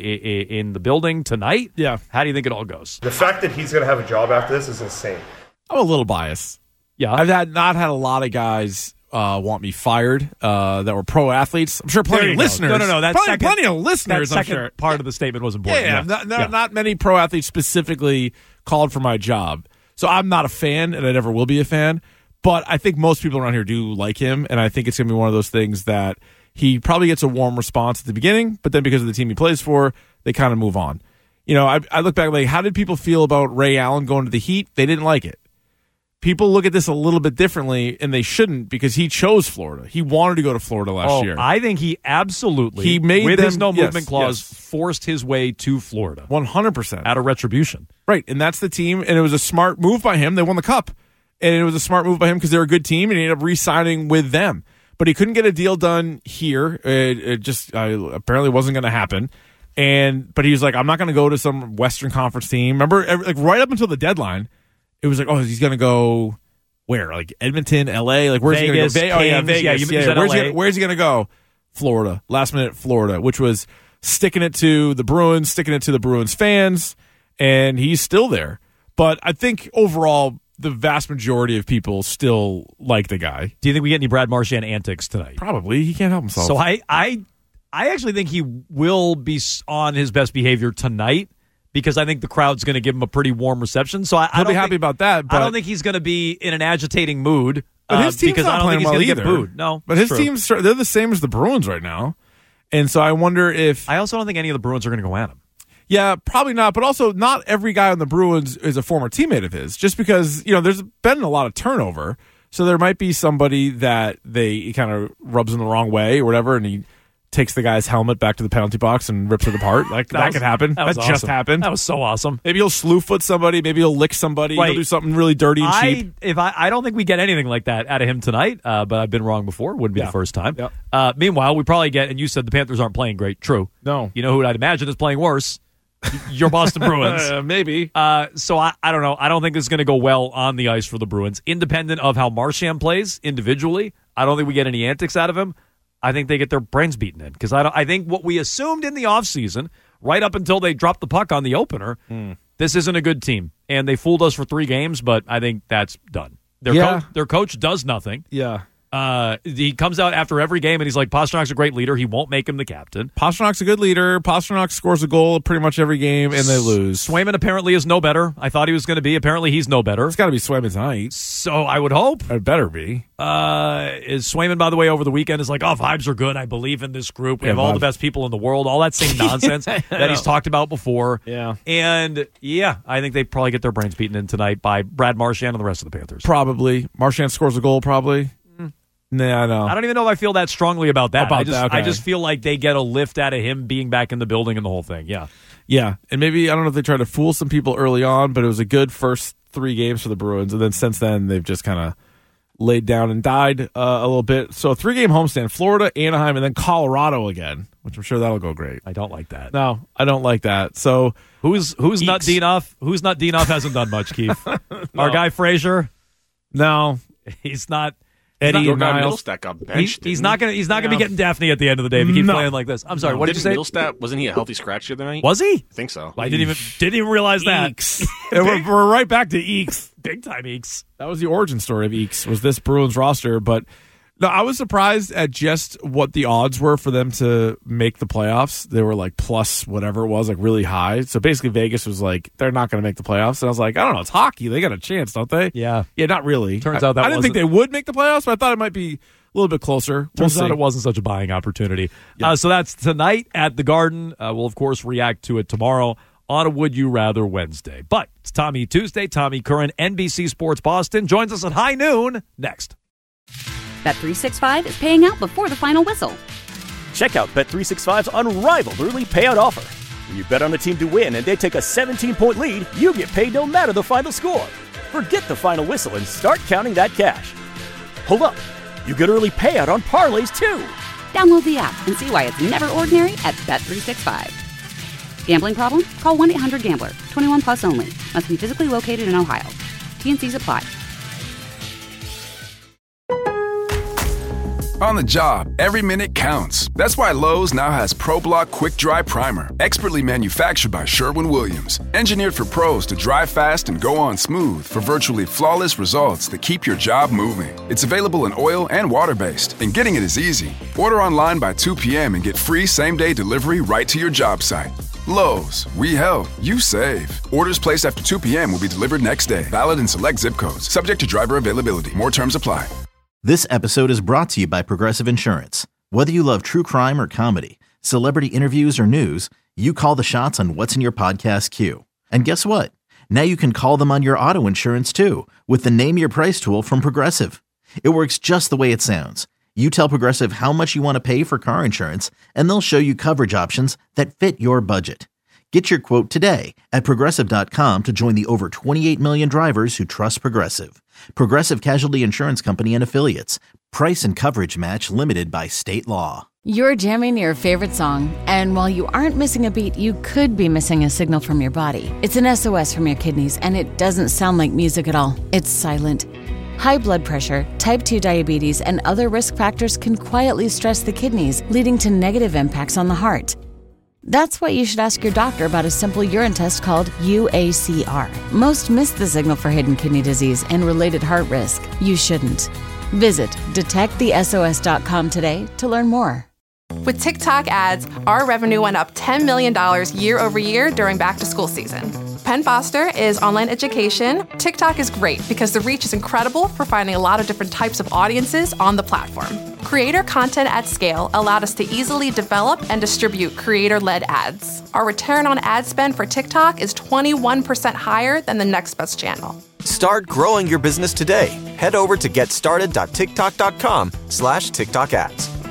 S5: in the building tonight?
S6: Yeah.
S5: How do you think it all goes?
S18: The fact that he's going to have a job after this is insane.
S6: I'm a little biased.
S5: Yeah.
S6: I've had not had a lot of guys uh, want me fired uh, that were pro athletes. I'm sure plenty of listeners.
S5: No, no, no. That's
S6: plenty,
S5: second,
S6: plenty of listeners,
S5: that
S6: I'm
S5: second
S6: sure.
S5: part of the statement was important.
S6: Yeah, yeah.
S5: yeah.
S6: Not, not,
S5: yeah.
S6: not many pro athletes specifically called for my job. So I'm not a fan, and I never will be a fan. But I think most people around here do like him, and I think it's going to be one of those things that he probably gets a warm response at the beginning, but then because of the team he plays for, they kind of move on. You know, I, I look back, like, how did people feel about Ray Allen going to the Heat? They didn't like it. People look at this a little bit differently, and they shouldn't, because he chose Florida. He wanted to go to Florida last
S5: oh,
S6: year.
S5: I think he absolutely,
S6: he made
S5: with
S6: them,
S5: his no
S6: yes,
S5: movement clause,
S6: yes.
S5: forced his way to Florida.
S6: one hundred percent.
S5: Out of retribution.
S6: Right, and that's the team, and it was a smart move by him. They won the Cup, and it was a smart move by him because they're a good team, and he ended up re-signing with them. But he couldn't get a deal done here. It, it just uh, apparently wasn't going to happen. And but he was like, I'm not going to go to some Western Conference team. Remember, every, like right up until the deadline, it was like, oh, he's going to go where? Like Edmonton, L A? Like where's
S5: Vegas,
S6: he going to go? Ve- oh yeah,
S5: Kings,
S6: Vegas.
S5: yeah, you
S6: yeah,
S5: said
S6: where's,
S5: L A.
S6: he, where's he going to go? Florida. Last minute Florida, which was sticking it to the Bruins, sticking it to the Bruins fans, and he's still there. But I think overall, the vast majority of people still like the guy.
S5: Do you think we get any Brad Marchand antics tonight?
S6: Probably. He can't help himself.
S5: So I, I, I actually think he will be on his best behavior tonight because I think the crowd's going to give him a pretty warm reception. So I, I
S6: He'll
S5: don't
S6: be happy
S5: think,
S6: about that. But
S5: I don't think he's going to be in an agitating mood.
S6: But his
S5: uh,
S6: team's
S5: because
S6: not
S5: I don't
S6: playing
S5: think he's
S6: well
S5: going to
S6: either.
S5: get booed. No,
S6: but his
S5: true.
S6: team's they're the same as the Bruins right now, and so I wonder if
S5: I also don't think any of the Bruins are going to go at him.
S6: Yeah, probably not. But also, not every guy on the Bruins is a former teammate of his. Just because, you know, there's been a lot of turnover. So there might be somebody that they kind of rubs in the wrong way or whatever, and he takes the guy's helmet back to the penalty box and rips it apart. Like, that, that was, could happen. That, that just
S5: awesome.
S6: happened.
S5: That was so awesome.
S6: Maybe he'll slew foot somebody. Maybe he'll lick somebody.
S5: Right.
S6: He'll do something really dirty and
S5: I,
S6: cheap.
S5: If I, I don't think we get anything like that out of him tonight, uh, but I've been wrong before. Wouldn't be
S6: yeah.
S5: the first time.
S6: Yep.
S5: Uh, meanwhile, we probably get, and you said the Panthers aren't playing great. True.
S6: No.
S5: You know who I'd imagine is playing worse? Your Boston Bruins.
S6: uh, maybe.
S5: Uh, so I, I don't know. I don't think this is going to go well on the ice for the Bruins. Independent of how Marchand plays individually, I don't think we get any antics out of him. I think they get their brains beaten in because I don't. I think what we assumed in the offseason, right up until they dropped the puck on the opener,
S6: mm.
S5: this isn't a good team. And they fooled us for three games, but I think that's done. Their,
S6: Yeah.
S5: co- their coach does nothing.
S6: Yeah.
S5: Uh, he comes out after every game and he's like, Pasternak's a great leader. He won't make him the captain.
S6: Pasternak's a good leader. Pasternak scores a goal pretty much every game, and they lose.
S5: Swayman apparently is no better. I thought he was going to be. Apparently he's no better.
S6: It's got to be Swayman tonight.
S5: So I would hope.
S6: It better be.
S5: Uh, is Swayman, by the way, over the weekend is like, oh, vibes are good. I believe in this group. We
S6: Yeah,
S5: have all
S6: vibes.
S5: the best people in the world. All that same nonsense that he's talked about before.
S6: Yeah.
S5: And, yeah, I think they probably get their brains beaten in tonight by Brad Marchand and the rest of the Panthers.
S6: Probably. Marchand scores a goal, probably. Nah, I know.
S5: I don't even know if I feel that strongly about that.
S6: About
S5: I just,
S6: that, okay.
S5: I just feel like they get a lift out of him being back in the building and the whole thing. Yeah.
S6: Yeah, and maybe, I don't know if they tried to fool some people early on, but it was a good first three games for the Bruins, and then since then, they've just kind of laid down and died uh, a little bit. So a three-game homestand, Florida, Anaheim, and then Colorado again, which I'm sure that'll go great.
S5: I don't like that.
S6: No, I don't like that. So
S5: Who's who's
S6: Eeks.
S5: not Dinoff? Who's not Dinoff hasn't done much, Keith. Our guy Frazier,
S6: no,
S5: he's not.
S6: Eddie
S5: he's
S6: and
S5: not,
S6: Niles.
S7: Middlestat got
S5: he-
S7: benched.
S5: he's
S7: didn't
S5: not
S7: he?
S5: gonna. He's not gonna
S6: No.
S5: be getting Daphne at the end of the day if he keeps
S6: No.
S5: playing like this. I'm sorry.
S7: No,
S5: What did you say?
S7: Middlestat, wasn't he a healthy scratch the other night?
S5: Was he?
S7: I think so.
S5: I didn't even didn't even realize that.
S6: Eeks. And we're, we're right back to Eeks.
S5: Big time Eeks.
S6: That was the origin story of Eeks, was this Bruins roster. But no, I was surprised at just what the odds were for them to make the playoffs. They were like plus whatever it was, like really high. So basically Vegas was like, they're not going to make the playoffs. And I was like, I don't know, it's hockey. They got a chance, don't they?
S5: Yeah.
S6: Yeah, not really.
S5: Turns
S6: I,
S5: out that
S6: I didn't think they
S5: wasn't-
S6: would make the playoffs, but I thought it might be a little bit closer. We'll
S5: Turns out
S6: see.
S5: it wasn't such a buying opportunity. Uh, so that's tonight at the Garden. Uh, we'll, of course, react to it tomorrow on a Would You Rather Wednesday. But it's Tommy Tuesday. Tommy Curran, N B C Sports Boston, joins us at high noon next.
S1: Bet three sixty-five is paying out before the final whistle.
S2: Check out Bet three sixty-five's unrivaled early payout offer. When you bet on a team to win and they take a seventeen-point lead, you get paid no matter the final score. Forget the final whistle and start counting that cash. Hold up. You get early payout on parlays, too.
S1: Download the app and see why it's never ordinary at Bet three sixty-five. Gambling problem? Call one eight hundred gambler. twenty-one plus only. Must be physically located in Ohio. T and Cs apply.
S3: On the job, every minute counts. That's why Lowe's now has ProBlock Quick Dry Primer, expertly manufactured by Sherwin-Williams. Engineered for pros to dry fast and go on smooth for virtually flawless results that keep your job moving. It's available in oil and water-based, and getting it is easy. Order online by two p.m. and get free same-day delivery right to your job site. Lowe's, we help, you save. Orders placed after two p.m. will be delivered next day. Valid in select zip codes. Subject to driver availability. More terms apply.
S4: This episode is brought to you by Progressive Insurance. Whether you love true crime or comedy, celebrity interviews or news, you call the shots on what's in your podcast queue. And guess what? Now you can call them on your auto insurance too with the Name Your Price tool from Progressive. It works just the way it sounds. You tell Progressive how much you want to pay for car insurance, and they'll show you coverage options that fit your budget. Get your quote today at Progressive dot com to join the over twenty-eight million drivers who trust Progressive. Progressive Casualty Insurance Company and Affiliates. Price and coverage match limited by state law.
S19: You're jamming your favorite song, and while you aren't missing a beat, you could be missing a signal from your body. It's an S O S from your kidneys, and it doesn't sound like music at all. It's silent. High blood pressure, type two diabetes, and other risk factors can quietly stress the kidneys, leading to negative impacts on the heart. That's why you should ask your doctor about a simple urine test called U A C R. Most miss the signal for hidden kidney disease and related heart risk. You shouldn't. Visit detect the S O S dot com today to learn more.
S20: With TikTok ads, our revenue went up ten million dollars year over year during back to school season. Penn Foster is online education. TikTok is great because the reach is incredible for finding a lot of different types of audiences on the platform. Creator content at scale allowed us to easily develop and distribute creator-led ads. Our return on ad spend for TikTok is twenty-one percent higher than the next best channel.
S12: Start growing your business today. Head over to getstarted dot tiktok dot com slash TikTok ads.